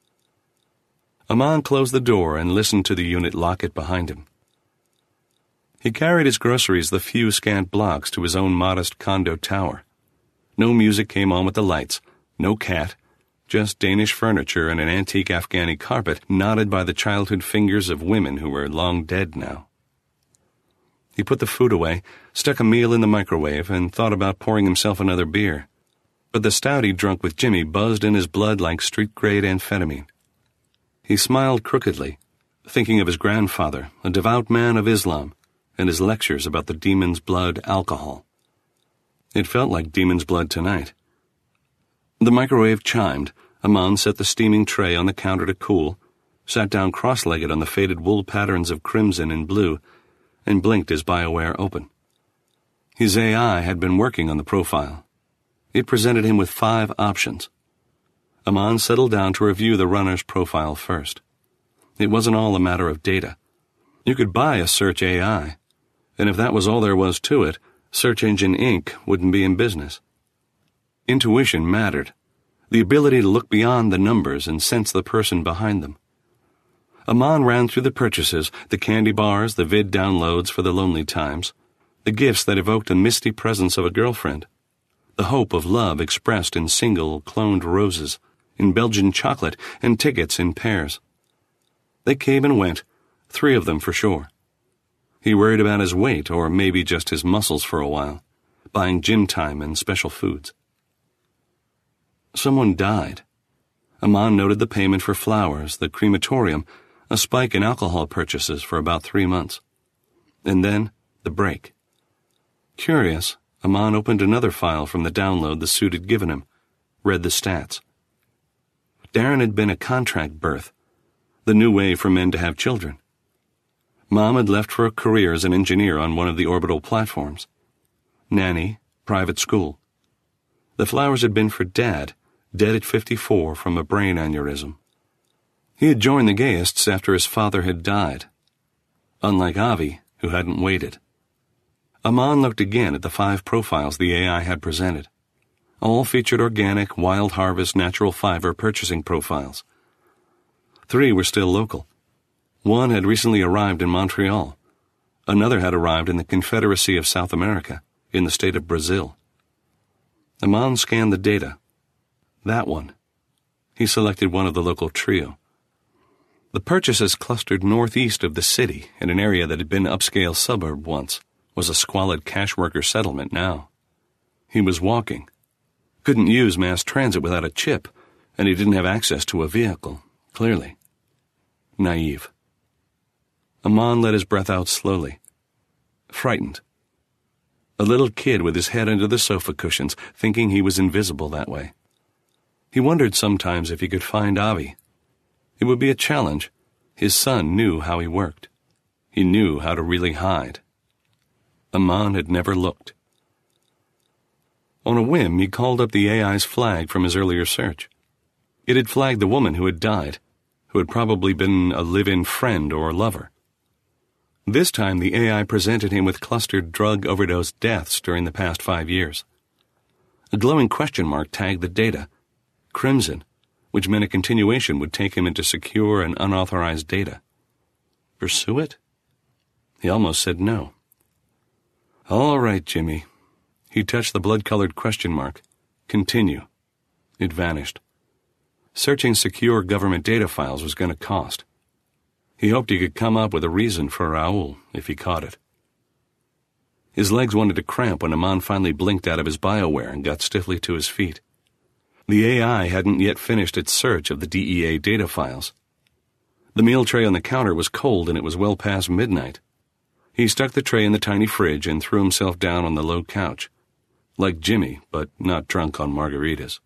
Aman closed the door and listened to the unit lock it behind him. He carried his groceries the few scant blocks to his own modest condo tower. No music came on with the lights, no cat, just Danish furniture and an antique Afghani carpet knotted by the childhood fingers of women who were long dead now. He put the food away, stuck a meal in the microwave, and thought about pouring himself another beer. But the stout he'd drunk with Jimmy buzzed in his blood like street-grade amphetamine. He smiled crookedly, thinking of his grandfather, a devout man of Islam, and his lectures about the demon's blood alcohol. It felt like demon's blood tonight. The microwave chimed. Aman set the steaming tray on the counter to cool, sat down cross-legged on the faded wool patterns of crimson and blue, and blinked his BioWare open. His A I had been working on the profile. It presented him with five options. Aman settled down to review the runner's profile first. It wasn't all a matter of data. You could buy a search A I, and if that was all there was to it, Search Engine Incorporated wouldn't be in business. Intuition mattered, the ability to look beyond the numbers and sense the person behind them. Aman ran through the purchases, the candy bars, the vid downloads for the lonely times, the gifts that evoked a misty presence of a girlfriend, the hope of love expressed in single, cloned roses, in Belgian chocolate, and tickets in pairs. They came and went, three of them for sure. He worried about his weight, or maybe just his muscles for a while, buying gym time and special foods. Someone died. Aman noted the payment for flowers, the crematorium, a spike in alcohol purchases for about three months. And then, the break. Curious, Aman opened another file from the download the suit had given him, read the stats. Darren had been a contract birth, the new way for men to have children. Mom had left for a career as an engineer on one of the orbital platforms. Nanny, private school. The flowers had been for Dad, dead at fifty-four from a brain aneurysm. He had joined the Gayists after his father had died. Unlike Avi, who hadn't waited. Aman looked again at the five profiles the A I had presented. All featured organic, wild harvest, natural fiber purchasing profiles. Three were still local. One had recently arrived in Montreal. Another had arrived in the Confederacy of South America, in the state of Brazil. Aman scanned the data. That one. He selected one of the local trio. The purchases clustered northeast of the city in an area that had been an upscale suburb once, was a squalid cash worker settlement now. He was walking. Couldn't use mass transit without a chip, and he didn't have access to a vehicle, clearly. Naive. Amon let his breath out slowly. Frightened. A little kid with his head under the sofa cushions, thinking he was invisible that way. He wondered sometimes if he could find Avi. It would be a challenge. His son knew how he worked. He knew how to really hide. Amon had never looked. On a whim, he called up the A I's flag from his earlier search. It had flagged the woman who had died, who had probably been a live-in friend or lover. This time, the A I presented him with clustered drug overdose deaths during the past five years. A glowing question mark tagged the data, crimson, which meant a continuation would take him into secure and unauthorized data. Pursue it? He almost said no. All right, Jimmy. He touched the blood-colored question mark. Continue. It vanished. Searching secure government data files was going to cost. He hoped he could come up with a reason for Raoul if he caught it. His legs wanted to cramp when Amon finally blinked out of his BioWare and got stiffly to his feet. The A I hadn't yet finished its search of the D E A data files. The meal tray on the counter was cold and it was well past midnight. He stuck the tray in the tiny fridge and threw himself down on the low couch. Like Jimmy, but not drunk on margaritas.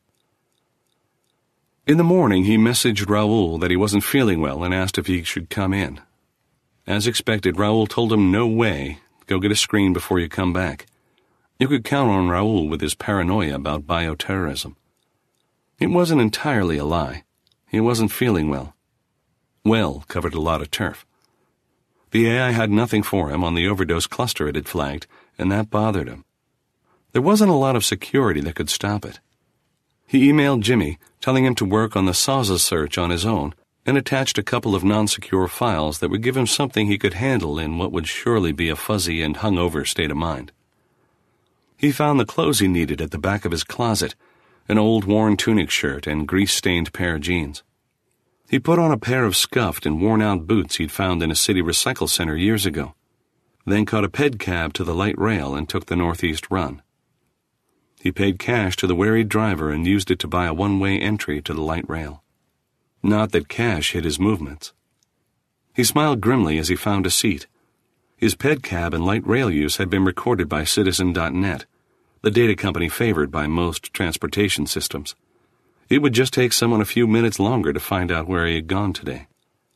In the morning, he messaged Raoul that he wasn't feeling well and asked if he should come in. As expected, Raoul told him no way, go get a screen before you come back. You could count on Raoul with his paranoia about bioterrorism. It wasn't entirely a lie. He wasn't feeling well. Well covered a lot of turf. The A I had nothing for him on the overdose cluster it had flagged, and that bothered him. There wasn't a lot of security that could stop it. He emailed Jimmy, telling him to work on the S A Z A search on his own, and attached a couple of non-secure files that would give him something he could handle in what would surely be a fuzzy and hungover state of mind. He found the clothes he needed at the back of his closet, an old worn tunic shirt and grease-stained pair of jeans. He put on a pair of scuffed and worn-out boots he'd found in a city recycle center years ago, then caught a pedcab to the light rail and took the northeast run. He paid cash to the wary driver and used it to buy a one-way entry to the light rail. Not that cash hid his movements. He smiled grimly as he found a seat. His pedcab and light rail use had been recorded by Citizen dot net, the data company favored by most transportation systems. It would just take someone a few minutes longer to find out where he had gone today.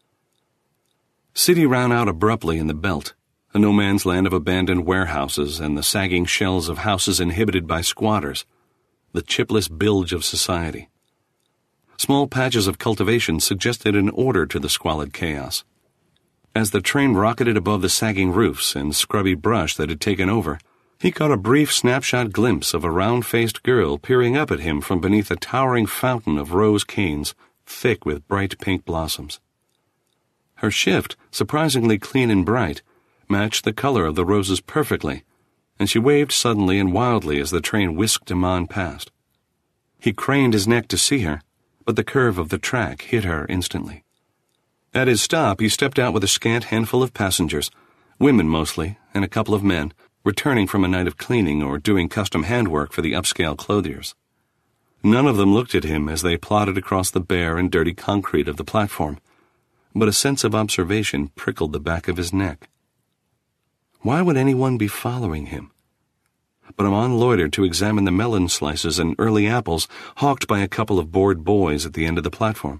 City ran out abruptly in the belt, a no-man's land of abandoned warehouses and the sagging shells of houses inhabited by squatters, the chipless bilge of society. Small patches of cultivation suggested an order to the squalid chaos. As the train rocketed above the sagging roofs and scrubby brush that had taken over, he caught a brief snapshot glimpse of a round-faced girl peering up at him from beneath a towering fountain of rose canes, thick with bright pink blossoms. Her shift, surprisingly clean and bright, matched the color of the roses perfectly, and she waved suddenly and wildly as the train whisked Amon past. He craned his neck to see her, but the curve of the track hit her instantly. At his stop, he stepped out with a scant handful of passengers, women mostly, and a couple of men, returning from a night of cleaning or doing custom handwork for the upscale clothiers. None of them looked at him as they plodded across the bare and dirty concrete of the platform, but a sense of observation prickled the back of his neck. Why would anyone be following him? But Amon loitered to examine the melon slices and early apples hawked by a couple of bored boys at the end of the platform.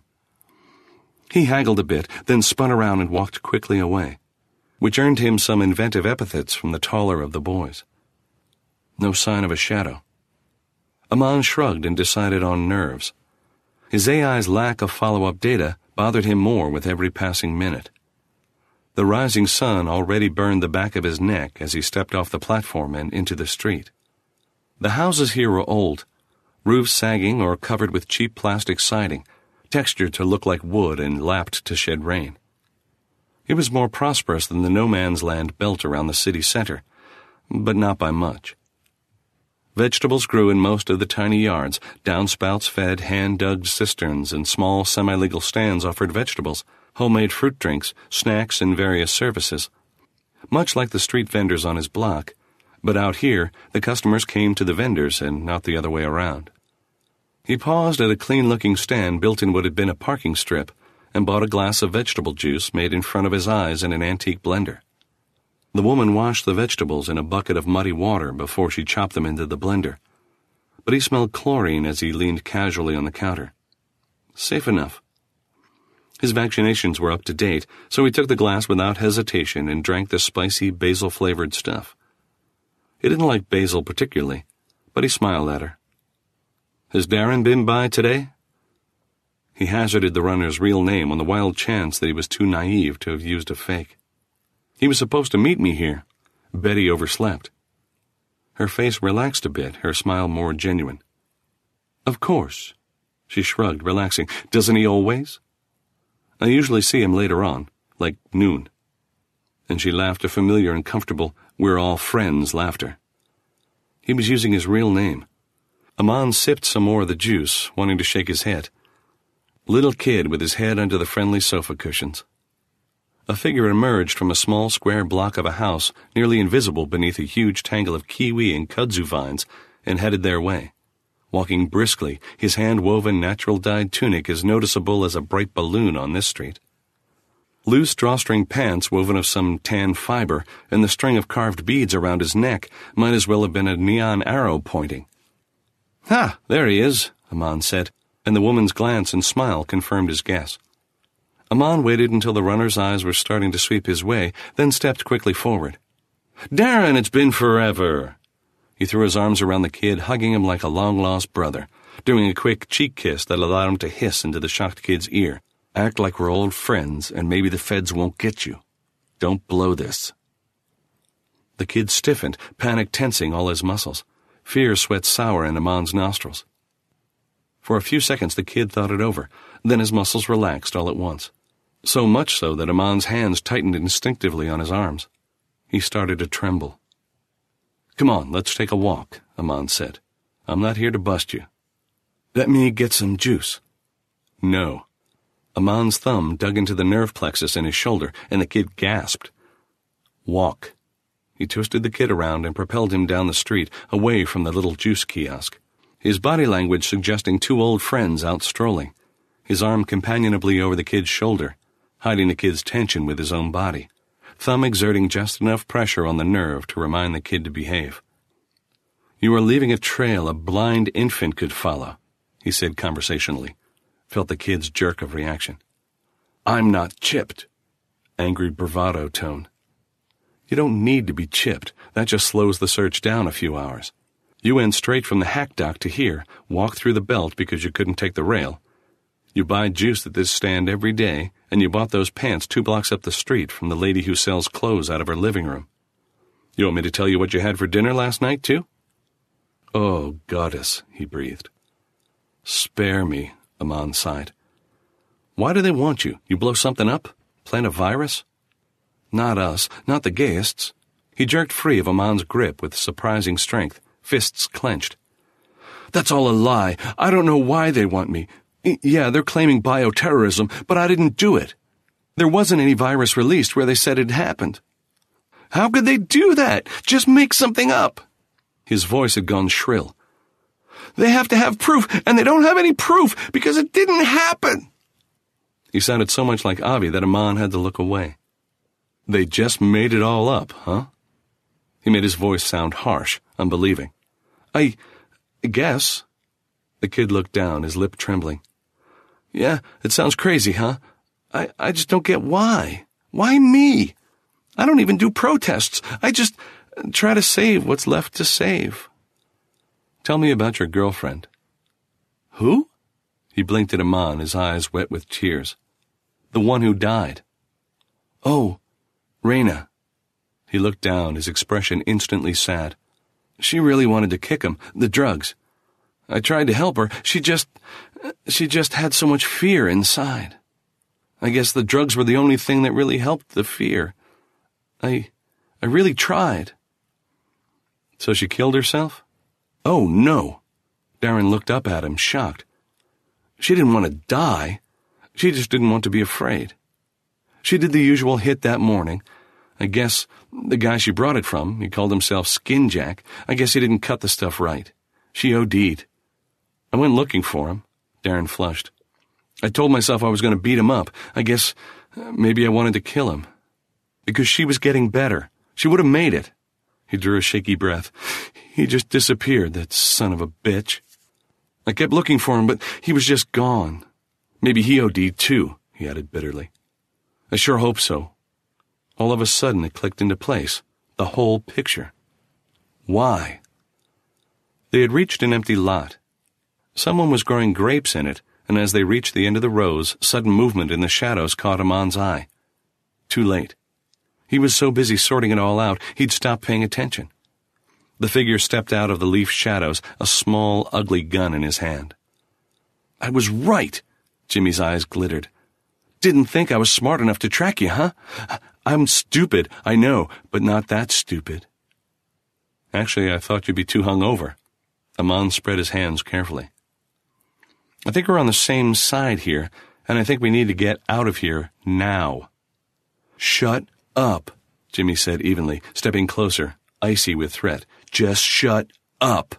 He haggled a bit, then spun around and walked quickly away, which earned him some inventive epithets from the taller of the boys. No sign of a shadow. Amon shrugged and decided on nerves. His A I's lack of follow-up data bothered him more with every passing minute. The rising sun already burned the back of his neck as he stepped off the platform and into the street. The houses here were old, roofs sagging or covered with cheap plastic siding, textured to look like wood and lapped to shed rain. It was more prosperous than the no-man's land built around the city center, but not by much. Vegetables grew in most of the tiny yards. Downspouts fed hand-dug cisterns, and small semi-legal stands offered vegetables, homemade fruit drinks, snacks, and various services. Much like the street vendors on his block, but out here the customers came to the vendors and not the other way around. He paused at a clean-looking stand built in what had been a parking strip and bought a glass of vegetable juice made in front of his eyes in an antique blender. The woman washed the vegetables in a bucket of muddy water before she chopped them into the blender, but he smelled chlorine as he leaned casually on the counter. Safe enough. His vaccinations were up to date, so he took the glass without hesitation and drank the spicy basil-flavored stuff. He didn't like basil particularly, but he smiled at her. "Has Darren been by today?" He hazarded the runner's real name on the wild chance that he was too naive to have used a fake. "He was supposed to meet me here. Betty overslept." Her face relaxed a bit, her smile more genuine. "Of course." She shrugged, relaxing. "Doesn't he always?" "I usually see him later on, like noon." And she laughed a familiar and comfortable, we're all friends laughter. He was using his real name. Aman sipped some more of the juice, wanting to shake his head. Little kid with his head under the friendly sofa cushions. A figure emerged from a small square block of a house, nearly invisible beneath a huge tangle of kiwi and kudzu vines, and headed their way. Walking briskly, his hand-woven, natural-dyed tunic as noticeable as a bright balloon on this street. Loose drawstring pants woven of some tan fiber, and the string of carved beads around his neck might as well have been a neon arrow pointing. "Ha! There he is," Aman said, and the woman's glance and smile confirmed his guess. Aman waited until the runner's eyes were starting to sweep his way, then stepped quickly forward. "Darren, it's been forever!" He threw his arms around the kid, hugging him like a long-lost brother, doing a quick cheek kiss that allowed him to hiss into the shocked kid's ear. "Act like we're old friends, and maybe the feds won't get you. Don't blow this." The kid stiffened, panic tensing all his muscles. Fear sweat sour in Aman's nostrils. For a few seconds the kid thought it over, then his muscles relaxed all at once. So much so that Aman's hands tightened instinctively on his arms. He started to tremble. "Come on, let's take a walk," Aman said. "I'm not here to bust you." "Let me get some juice." "No." Aman's thumb dug into the nerve plexus in his shoulder, and the kid gasped. "Walk." He twisted the kid around and propelled him down the street, away from the little juice kiosk, his body language suggesting two old friends out strolling, his arm companionably over the kid's shoulder, hiding the kid's tension with his own body, thumb exerting just enough pressure on the nerve to remind the kid to behave. "You are leaving a trail a blind infant could follow," he said conversationally, felt the kid's jerk of reaction. "I'm not chipped." Angry bravado tone. "You don't need to be chipped. That just slows the search down a few hours. You went straight from the hack dock to here, walked through the belt because you couldn't take the rail. You buy juice at this stand every day, and you bought those pants two blocks up the street from the lady who sells clothes out of her living room. You want me to tell you what you had for dinner last night, too?" "Oh, goddess," he breathed. "Spare me," Aman sighed. "Why do they want you? You blow something up? Plant a virus?" "Not us, not the Geists." He jerked free of Aman's grip with surprising strength, fists clenched. "That's all a lie. I don't know why they want me. Yeah, they're claiming bioterrorism, but I didn't do it. There wasn't any virus released where they said it happened." "How could they do that? Just make something up." His voice had gone shrill. "They have to have proof, and they don't have any proof because it didn't happen." He sounded so much like Avi that Aman had to look away. "They just made it all up, huh?" He made his voice sound harsh, unbelieving. I guess." The kid looked down, his lip trembling. "Yeah, it sounds crazy, huh? I, I just don't get why. Why me? I don't even do protests. I just try to save what's left to save." "Tell me about your girlfriend." "Who?" He blinked at Aman, his eyes wet with tears. "The one who died." "Oh, Raina." He looked down, his expression instantly sad. "She really wanted to kick him, the drugs. I tried to help her. She just, she just had so much fear inside. I guess the drugs were the only thing that really helped the fear. I, I really tried." "So she killed herself?" "Oh, no." Darren looked up at him, shocked. "She didn't want to die. She just didn't want to be afraid. She did the usual hit that morning. I guess the guy she brought it from, he called himself Skin Jack, I guess he didn't cut the stuff right. She O D'd. I went looking for him." Darren flushed. I told myself I was going to beat him up. I guess uh, maybe I wanted to kill him. Because she was getting better. She would have made it. He drew a shaky breath. He just disappeared, that son of a bitch. I kept looking for him, but he was just gone. Maybe he O D'd too, he added bitterly. I sure hope so. All of a sudden it clicked into place. The whole picture. Why? They had reached an empty lot. Someone was growing grapes in it, and as they reached the end of the rows, sudden movement in the shadows caught Amon's eye. Too late. He was so busy sorting it all out, he'd stopped paying attention. The figure stepped out of the leaf shadows, a small, ugly gun in his hand. I was right, Jimmy's eyes glittered. Didn't think I was smart enough to track you, huh? I'm stupid, I know, but not that stupid. Actually, I thought you'd be too hungover. Amon spread his hands carefully. I think we're on the same side here, and I think we need to get out of here now. Shut up, Jimmy said evenly, stepping closer, icy with threat. Just shut up.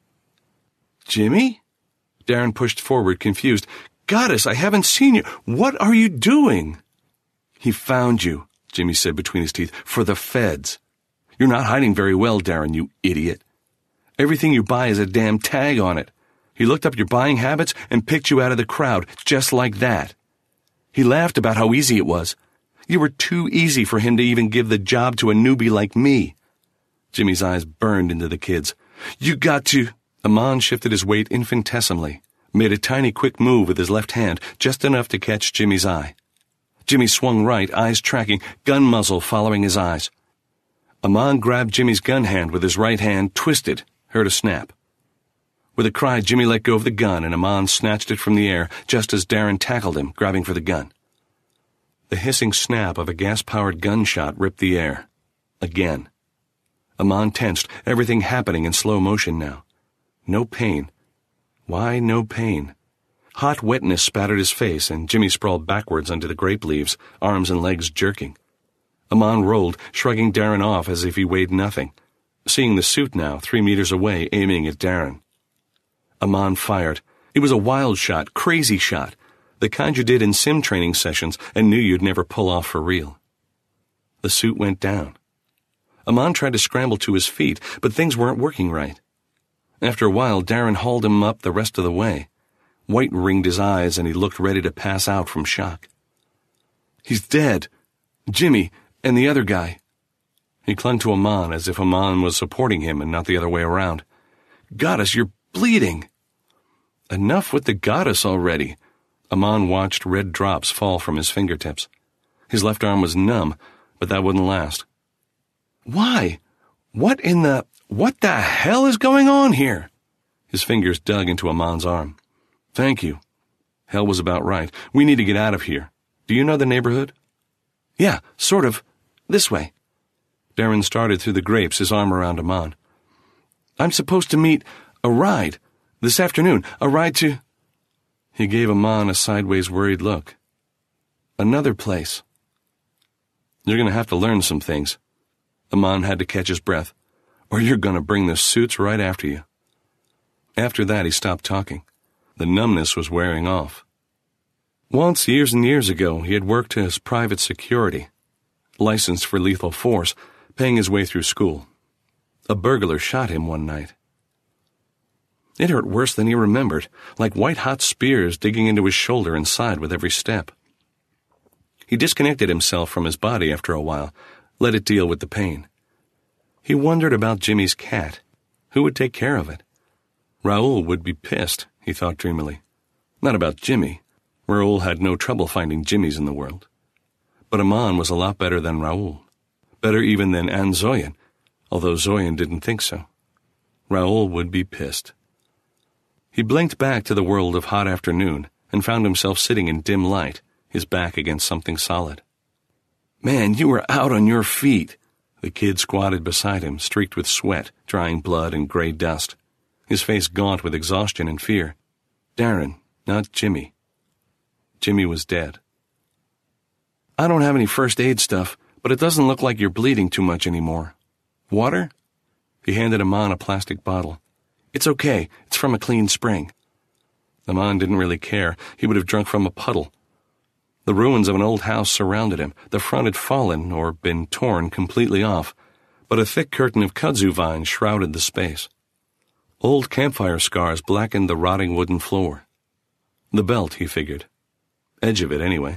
Jimmy? Darren pushed forward, confused. Goddess, I haven't seen you. What are you doing? He found you, Jimmy said between his teeth, for the feds. You're not hiding very well, Darren, you idiot. Everything you buy has a damn tag on it. He looked up your buying habits and picked you out of the crowd, just like that. He laughed about how easy it was. You were too easy for him to even give the job to a newbie like me. Jimmy's eyes burned into the kid's. You got to... Amon shifted his weight infinitesimally, made a tiny quick move with his left hand, just enough to catch Jimmy's eye. Jimmy swung right, eyes tracking, gun muzzle following his eyes. Amon grabbed Jimmy's gun hand with his right hand, twisted, heard a snap. With a cry, Jimmy let go of the gun, and Amon snatched it from the air just as Darren tackled him, grabbing for the gun. The hissing snap of a gas-powered gunshot ripped the air. Again. Amon tensed, everything happening in slow motion now. No pain. Why no pain? Hot wetness spattered his face, and Jimmy sprawled backwards under the grape leaves, arms and legs jerking. Amon rolled, shrugging Darren off as if he weighed nothing, seeing the suit now, three meters away, aiming at Darren. Amon fired. It was a wild shot, crazy shot, the kind you did in sim training sessions and knew you'd never pull off for real. The suit went down. Amon tried to scramble to his feet, but things weren't working right. After a while, Darren hauled him up the rest of the way. White ringed his eyes, and he looked ready to pass out from shock. He's dead. Jimmy, and the other guy. He clung to Amon as if Amon was supporting him and not the other way around. Goddess, you're bleeding. Enough with the goddess already. Amon watched red drops fall from his fingertips. His left arm was numb, but that wouldn't last. Why? What in the... What the hell is going on here? His fingers dug into Amon's arm. Thank you. Hell was about right. We need to get out of here. Do you know the neighborhood? Yeah, sort of. This way. Darren started through the grapes, his arm around Amon. I'm supposed to meet a ride this afternoon. A ride to... He gave Amon a sideways worried look. Another place. You're going to have to learn some things. Amon had to catch his breath. Or you're going to bring the suits right after you. After that, he stopped talking. The numbness was wearing off. Once, years and years ago, he had worked as private security, licensed for lethal force, paying his way through school. A burglar shot him one night. It hurt worse than he remembered, like white-hot spears digging into his shoulder and side with every step. He disconnected himself from his body after a while, let it deal with the pain. He wondered about Jimmy's cat. Who would take care of it? Raoul would be pissed, he thought dreamily. Not about Jimmy. Raoul had no trouble finding Jimmys in the world. But Amon was a lot better than Raoul. Better even than Anne Zoyan, although Zoyan didn't think so. Raoul would be pissed. He blinked back to the world of hot afternoon and found himself sitting in dim light, his back against something solid. Man, you were out on your feet. The kid squatted beside him, streaked with sweat, drying blood and gray dust, his face gaunt with exhaustion and fear. Darren, not Jimmy. Jimmy was dead. I don't have any first aid stuff, but it doesn't look like you're bleeding too much anymore. Water? He handed Amon a plastic bottle. It's okay. It's from a clean spring. Aman didn't really care. He would have drunk from a puddle. The ruins of an old house surrounded him. The front had fallen or been torn completely off, but a thick curtain of kudzu vines shrouded the space. Old campfire scars blackened the rotting wooden floor. The belt, he figured. Edge of it, anyway.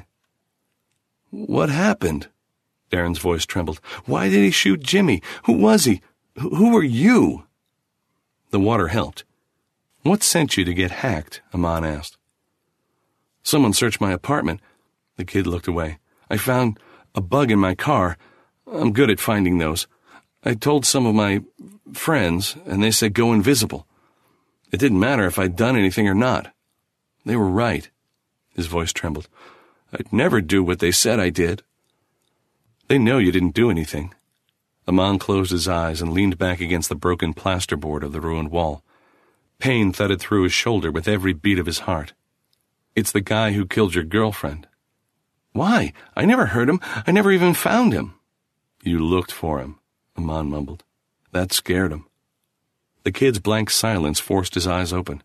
What happened? Darren's voice trembled. Why did he shoot Jimmy? Who was he? Who, who were you? The water helped. What sent you to get hacked? Aman asked. Someone searched my apartment. The kid looked away. I found a bug in my car. I'm good at finding those. I told some of my friends, and they said go invisible. It didn't matter if I'd done anything or not. They were right. His voice trembled. I'd never do what they said I did. They know you didn't do anything. Aman closed his eyes and leaned back against the broken plasterboard of the ruined wall. Pain thudded through his shoulder with every beat of his heart. It's the guy who killed your girlfriend. Why? I never heard him. I never even found him. You looked for him, Aman mumbled. That scared him. The kid's blank silence forced his eyes open.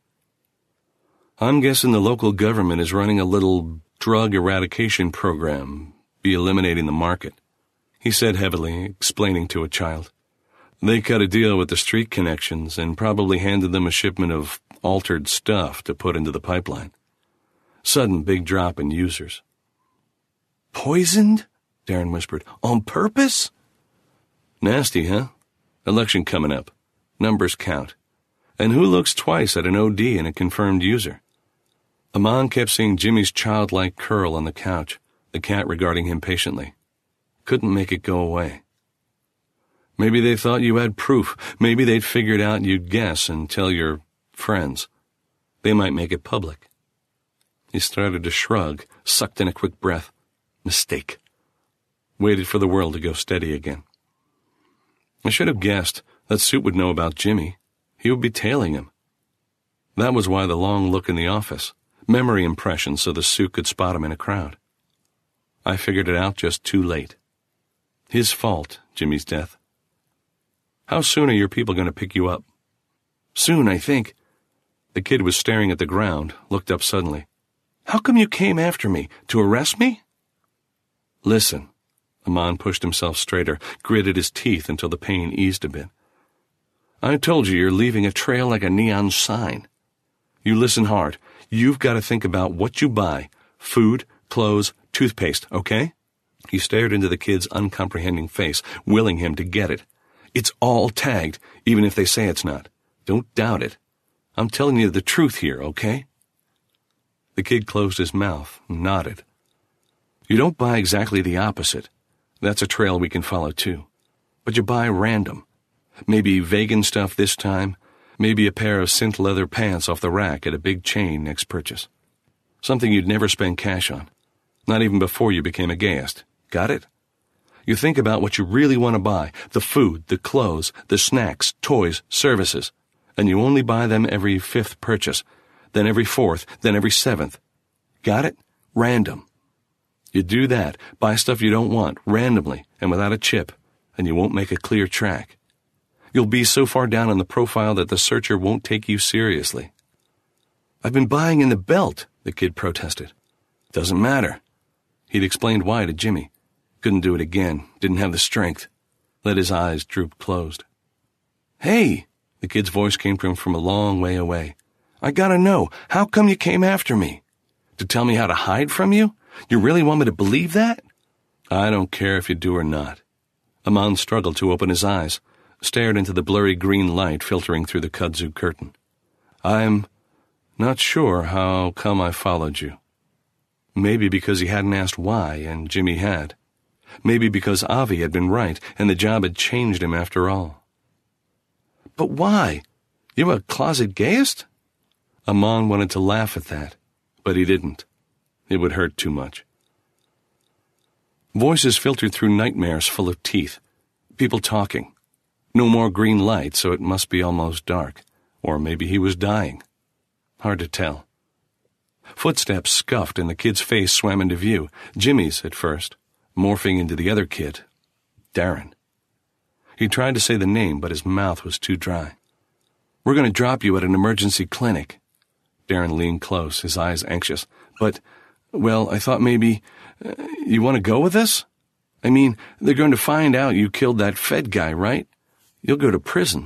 I'm guessing the local government is running a little drug eradication program, be eliminating the market, he said heavily, explaining to a child. They cut a deal with the street connections and probably handed them a shipment of altered stuff to put into the pipeline. Sudden big drop in users. Poisoned? Darren whispered. On purpose? Nasty, huh? Election coming up. Numbers count. And who looks twice at an O D and a confirmed user? Aman kept seeing Jimmy's childlike curl on the couch, the cat regarding him patiently. Couldn't make it go away. Maybe they thought you had proof. Maybe they'd figured out you'd guess and tell your friends. They might make it public. He started to shrug, sucked in a quick breath. Mistake. Waited for the world to go steady again. I should have guessed that Suit would know about Jimmy. He would be tailing him. That was why the long look in the office. Memory impression so the Suit could spot him in a crowd. I figured it out just too late. His fault, Jimmy's death. How soon are your people going to pick you up? Soon, I think. The kid was staring at the ground, looked up suddenly. How come you came after me? To arrest me? Listen. Aman pushed himself straighter, gritted his teeth until the pain eased a bit. I told you you're leaving a trail like a neon sign. You listen hard. You've got to think about what you buy. Food, clothes, toothpaste, okay? He stared into the kid's uncomprehending face, willing him to get it. It's all tagged, even if they say it's not. Don't doubt it. I'm telling you the truth here, okay? The kid closed his mouth and nodded. You don't buy exactly the opposite. That's a trail we can follow, too. But you buy random. Maybe vegan stuff this time, maybe a pair of synth leather pants off the rack at a big chain next purchase. Something you'd never spend cash on. Not even before you became a gayist. Got it? You think about what you really want to buy, the food, the clothes, the snacks, toys, services, and you only buy them every fifth purchase, then every fourth, then every seventh. Got it? Random. You do that, buy stuff you don't want, randomly, and without a chip, and you won't make a clear track. You'll be so far down on the profile that the searcher won't take you seriously. I've been buying in the belt, the kid protested. Doesn't matter. He'd explained why to Jimmy. Couldn't do it again, didn't have the strength. Let his eyes droop closed. Hey, the kid's voice came to him from a long way away. I gotta know, how come you came after me? To tell me how to hide from you? You really want me to believe that? I don't care if you do or not. Aman struggled to open his eyes, stared into the blurry green light filtering through the kudzu curtain. I'm not sure how come I followed you. Maybe because he hadn't asked why, and Jimmy had. Maybe because Avi had been right, and the job had changed him after all. But why? You a closet gayist? Aman wanted to laugh at that, but he didn't. It would hurt too much. Voices filtered through nightmares full of teeth. People talking. No more green light, so it must be almost dark. Or maybe he was dying. Hard to tell. Footsteps scuffed and the kid's face swam into view. Jimmy's at first, morphing into the other kid. Darren. He tried to say the name, but his mouth was too dry. We're going to drop you at an emergency clinic. Darren leaned close, his eyes anxious. But, well, I thought maybe, uh, you want to go with us? I mean, they're going to find out you killed that Fed guy, right? You'll go to prison.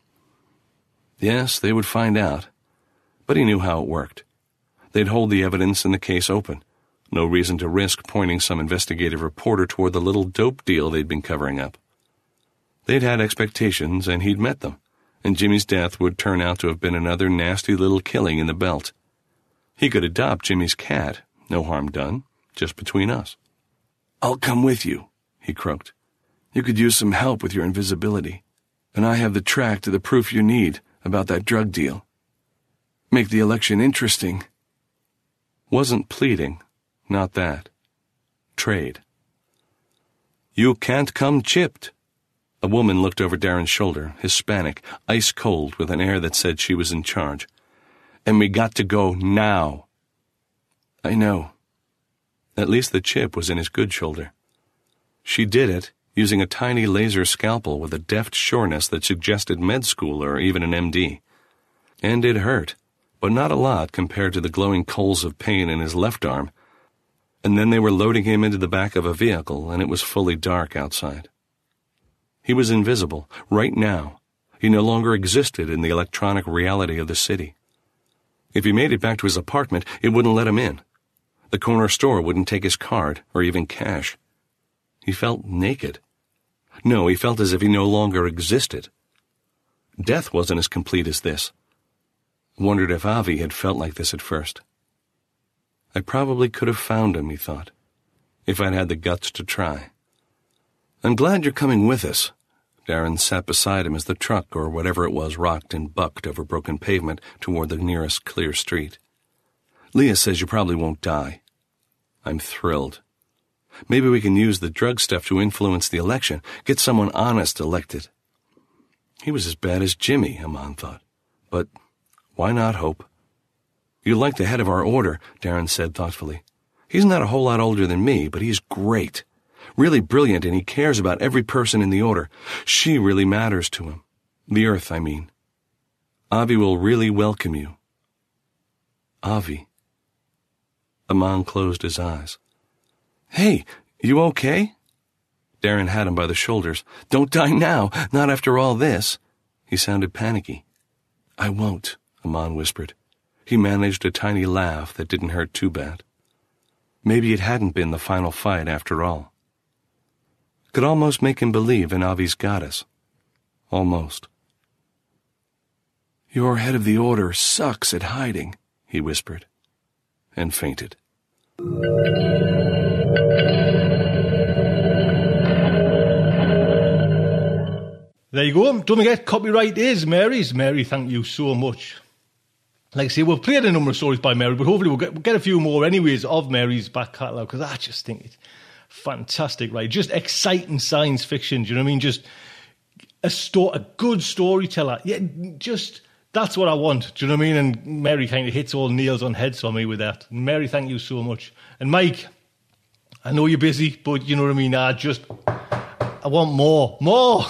Yes, they would find out. But he knew how it worked. They'd hold the evidence and the case open. No reason to risk pointing some investigative reporter toward the little dope deal they'd been covering up. They'd had expectations, and he'd met them, and Jimmy's death would turn out to have been another nasty little killing in the belt. He could adopt Jimmy's cat, no harm done, just between us. I'll come with you, he croaked. You could use some help with your invisibility, and I have the track to the proof you need about that drug deal. Make the election interesting. Wasn't pleading, not that. Trade. You can't come chipped. A woman looked over Darren's shoulder, Hispanic, ice cold, with an air that said she was in charge. And we got to go now. I know. At least the chip was in his good shoulder. She did it, using a tiny laser scalpel with a deft sureness that suggested med school or even an M D. And it hurt, but not a lot compared to the glowing coals of pain in his left arm. And then they were loading him into the back of a vehicle, and it was fully dark outside. He was invisible, right now. He no longer existed in the electronic reality of the city. If he made it back to his apartment, it wouldn't let him in. The corner store wouldn't take his card, or even cash. He felt naked. No, he felt as if he no longer existed. Death wasn't as complete as this. Wondered if Avi had felt like this at first. I probably could have found him, he thought, if I'd had the guts to try. I'm glad you're coming with us. Darren sat beside him as the truck, or whatever it was, rocked and bucked over broken pavement toward the nearest clear street. Leah says you probably won't die. I'm thrilled. Maybe we can use the drug stuff to influence the election, get someone honest elected. He was as bad as Jimmy, Amon thought. But why not hope? You like the head of our order, Darren said thoughtfully. He's not a whole lot older than me, but he's great. Really brilliant, and he cares about every person in the order. She really matters to him. The Earth, I mean. Avi will really welcome you. Avi. Amon closed his eyes. Hey, you okay? Darren had him by the shoulders. Don't die now, not after all this. He sounded panicky. I won't, Amon whispered. He managed a tiny laugh that didn't hurt too bad. Maybe it hadn't been the final fight after all. Could almost make him believe in Avi's goddess. Almost. Your head of the order sucks at hiding, he whispered, and fainted. There you go. Don't forget, copyright is Mary's. Mary, thank you so much. Like I say, we've played a number of stories by Mary, but hopefully we'll get, we'll get a few more anyways of Mary's back catalogue, because I just think it's fantastic, right? Just exciting science fiction, do you know what I mean? Just a, sto- a good storyteller. Yeah, just, that's what I want, do you know what I mean? And Mary kind of hits all nails on heads for me with that. Mary, thank you so much. And Mike, I know you're busy, but you know what I mean? I just, I want more, more.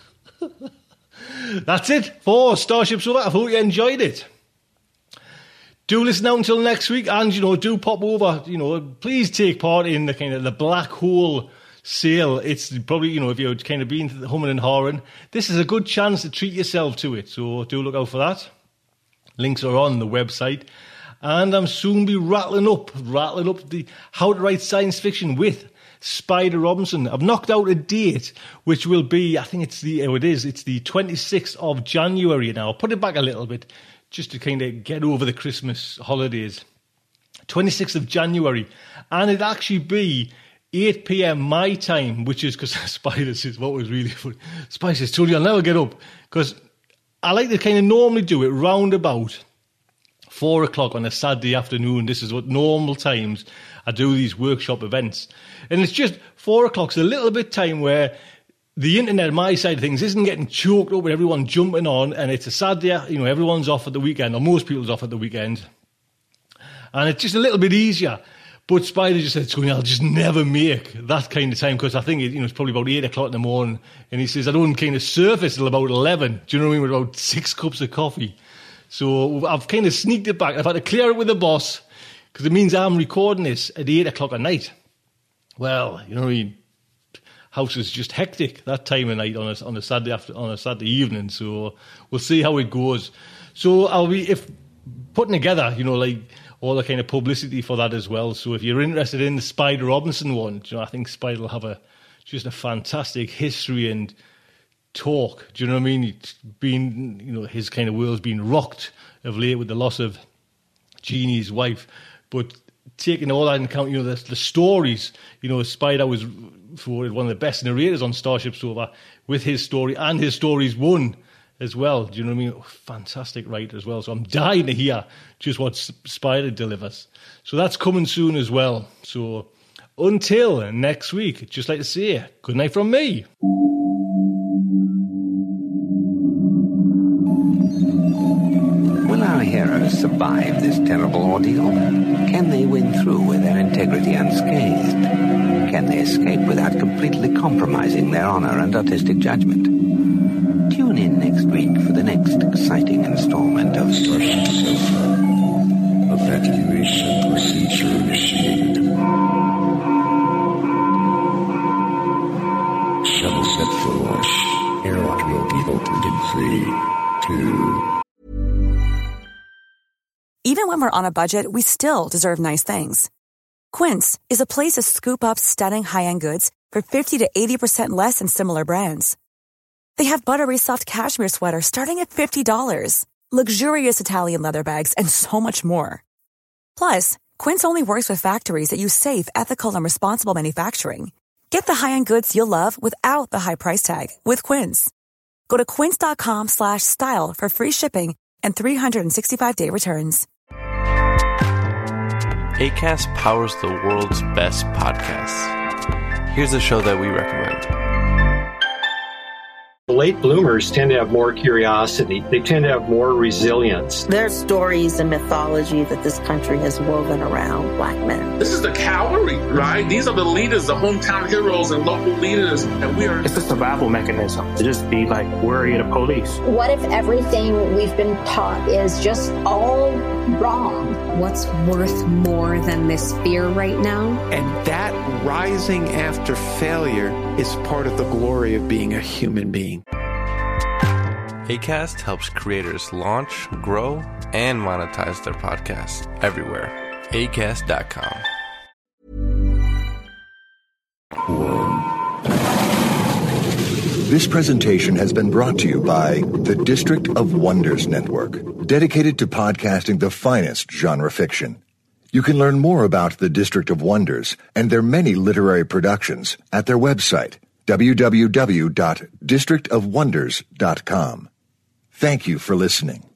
That's it for Starship Sofa. I hope you enjoyed it. Do listen out until next week, and, you know, do pop over, you know, please take part in the kind of the Black Hole sale. It's probably, you know, if you're kind of been humming and hawing, this is a good chance to treat yourself to it, so do look out for that. Links are on the website. And I'm soon be rattling up, rattling up the How to Write Science Fiction with Spider Robinson. I've knocked out a date, which will be, I think it's the, oh, it is, it's the twenty-sixth of January now. I'll put it back a little bit, just to kind of get over the Christmas holidays. twenty-sixth of January. And it'd actually be eight p.m. my time, which is because Spider says, what was really funny, Spider says, told you I'll never get up. Because I like to kind of normally do it round about four o'clock on a Saturday afternoon. This is what normal times I do these workshop events. And it's just four o'clock's a little bit time where the internet, my side of things, isn't getting choked up with everyone jumping on, and it's a Saturday, you know, everyone's off at the weekend, or most people's off at the weekend. And it's just a little bit easier. But Spider just said, Tony, I'll just never make that kind of time, because I think it, you know, it's probably about eight o'clock in the morning. And he says, I don't kind of surface till about eleven. Do you know what I mean? With about six cups of coffee. So I've kind of sneaked it back. I've had to clear it with the boss because it means I'm recording this at eight o'clock at night. Well, you know what I mean? House is just hectic that time of night on a, on a Saturday after, on a Saturday evening. So we'll see how it goes. So I'll be if putting together, you know, like all the kind of publicity for that as well. So if you're interested in the Spider Robinson one, you know, I think Spider will have a just a fantastic history and talk. Do you know what I mean? It's been, you know, his kind of world's been rocked of late with the loss of Jeannie's wife, but taking all that into account, you know, the, the stories, you know, Spider was for one of the best narrators on Starship Sofa with his story, and his stories won as well. Do you know what I mean? Oh, fantastic writer as well. So I'm dying to hear just what Spider delivers. So that's coming soon as well. So until next week, I'd just like to say good night from me. Will our heroes survive this terrible ordeal? Can they win through with their integrity unscathed? Can they escape without completely compromising their honor and artistic judgment? Tune in next week for the next exciting installment of Starship Sofa. Evacuation procedure initiated. Shuttle set for launch. Airlock will be opened in three, two... Even when we're on a budget, we still deserve nice things. Quince is a place to scoop up stunning high-end goods for fifty to eighty percent less than similar brands. They have buttery soft cashmere sweaters starting at fifty dollars, luxurious Italian leather bags, and so much more. Plus, Quince only works with factories that use safe, ethical, and responsible manufacturing. Get the high-end goods you'll love without the high price tag with Quince. Go to quince.com slash style for free shipping and three sixty-five day returns. Acast powers the world's best podcasts. Here's a show that we recommend. Late bloomers tend to have more curiosity. They tend to have more resilience. There's stories and mythology that this country has woven around black men. This is the cavalry, right? These are the leaders, the hometown heroes and local leaders. And we are... It's a survival mechanism to just be like worried of police. What if everything we've been taught is just all wrong? What's worth more than this fear right now? And that rising after failure is part of the glory of being a human being. Acast helps creators launch, grow, and monetize their podcasts everywhere. Acast dot com. This presentation has been brought to you by the District of Wonders Network, dedicated to podcasting the finest genre fiction. You can learn more about the District of Wonders and their many literary productions at their website, w w w dot district of wonders dot com. Thank you for listening.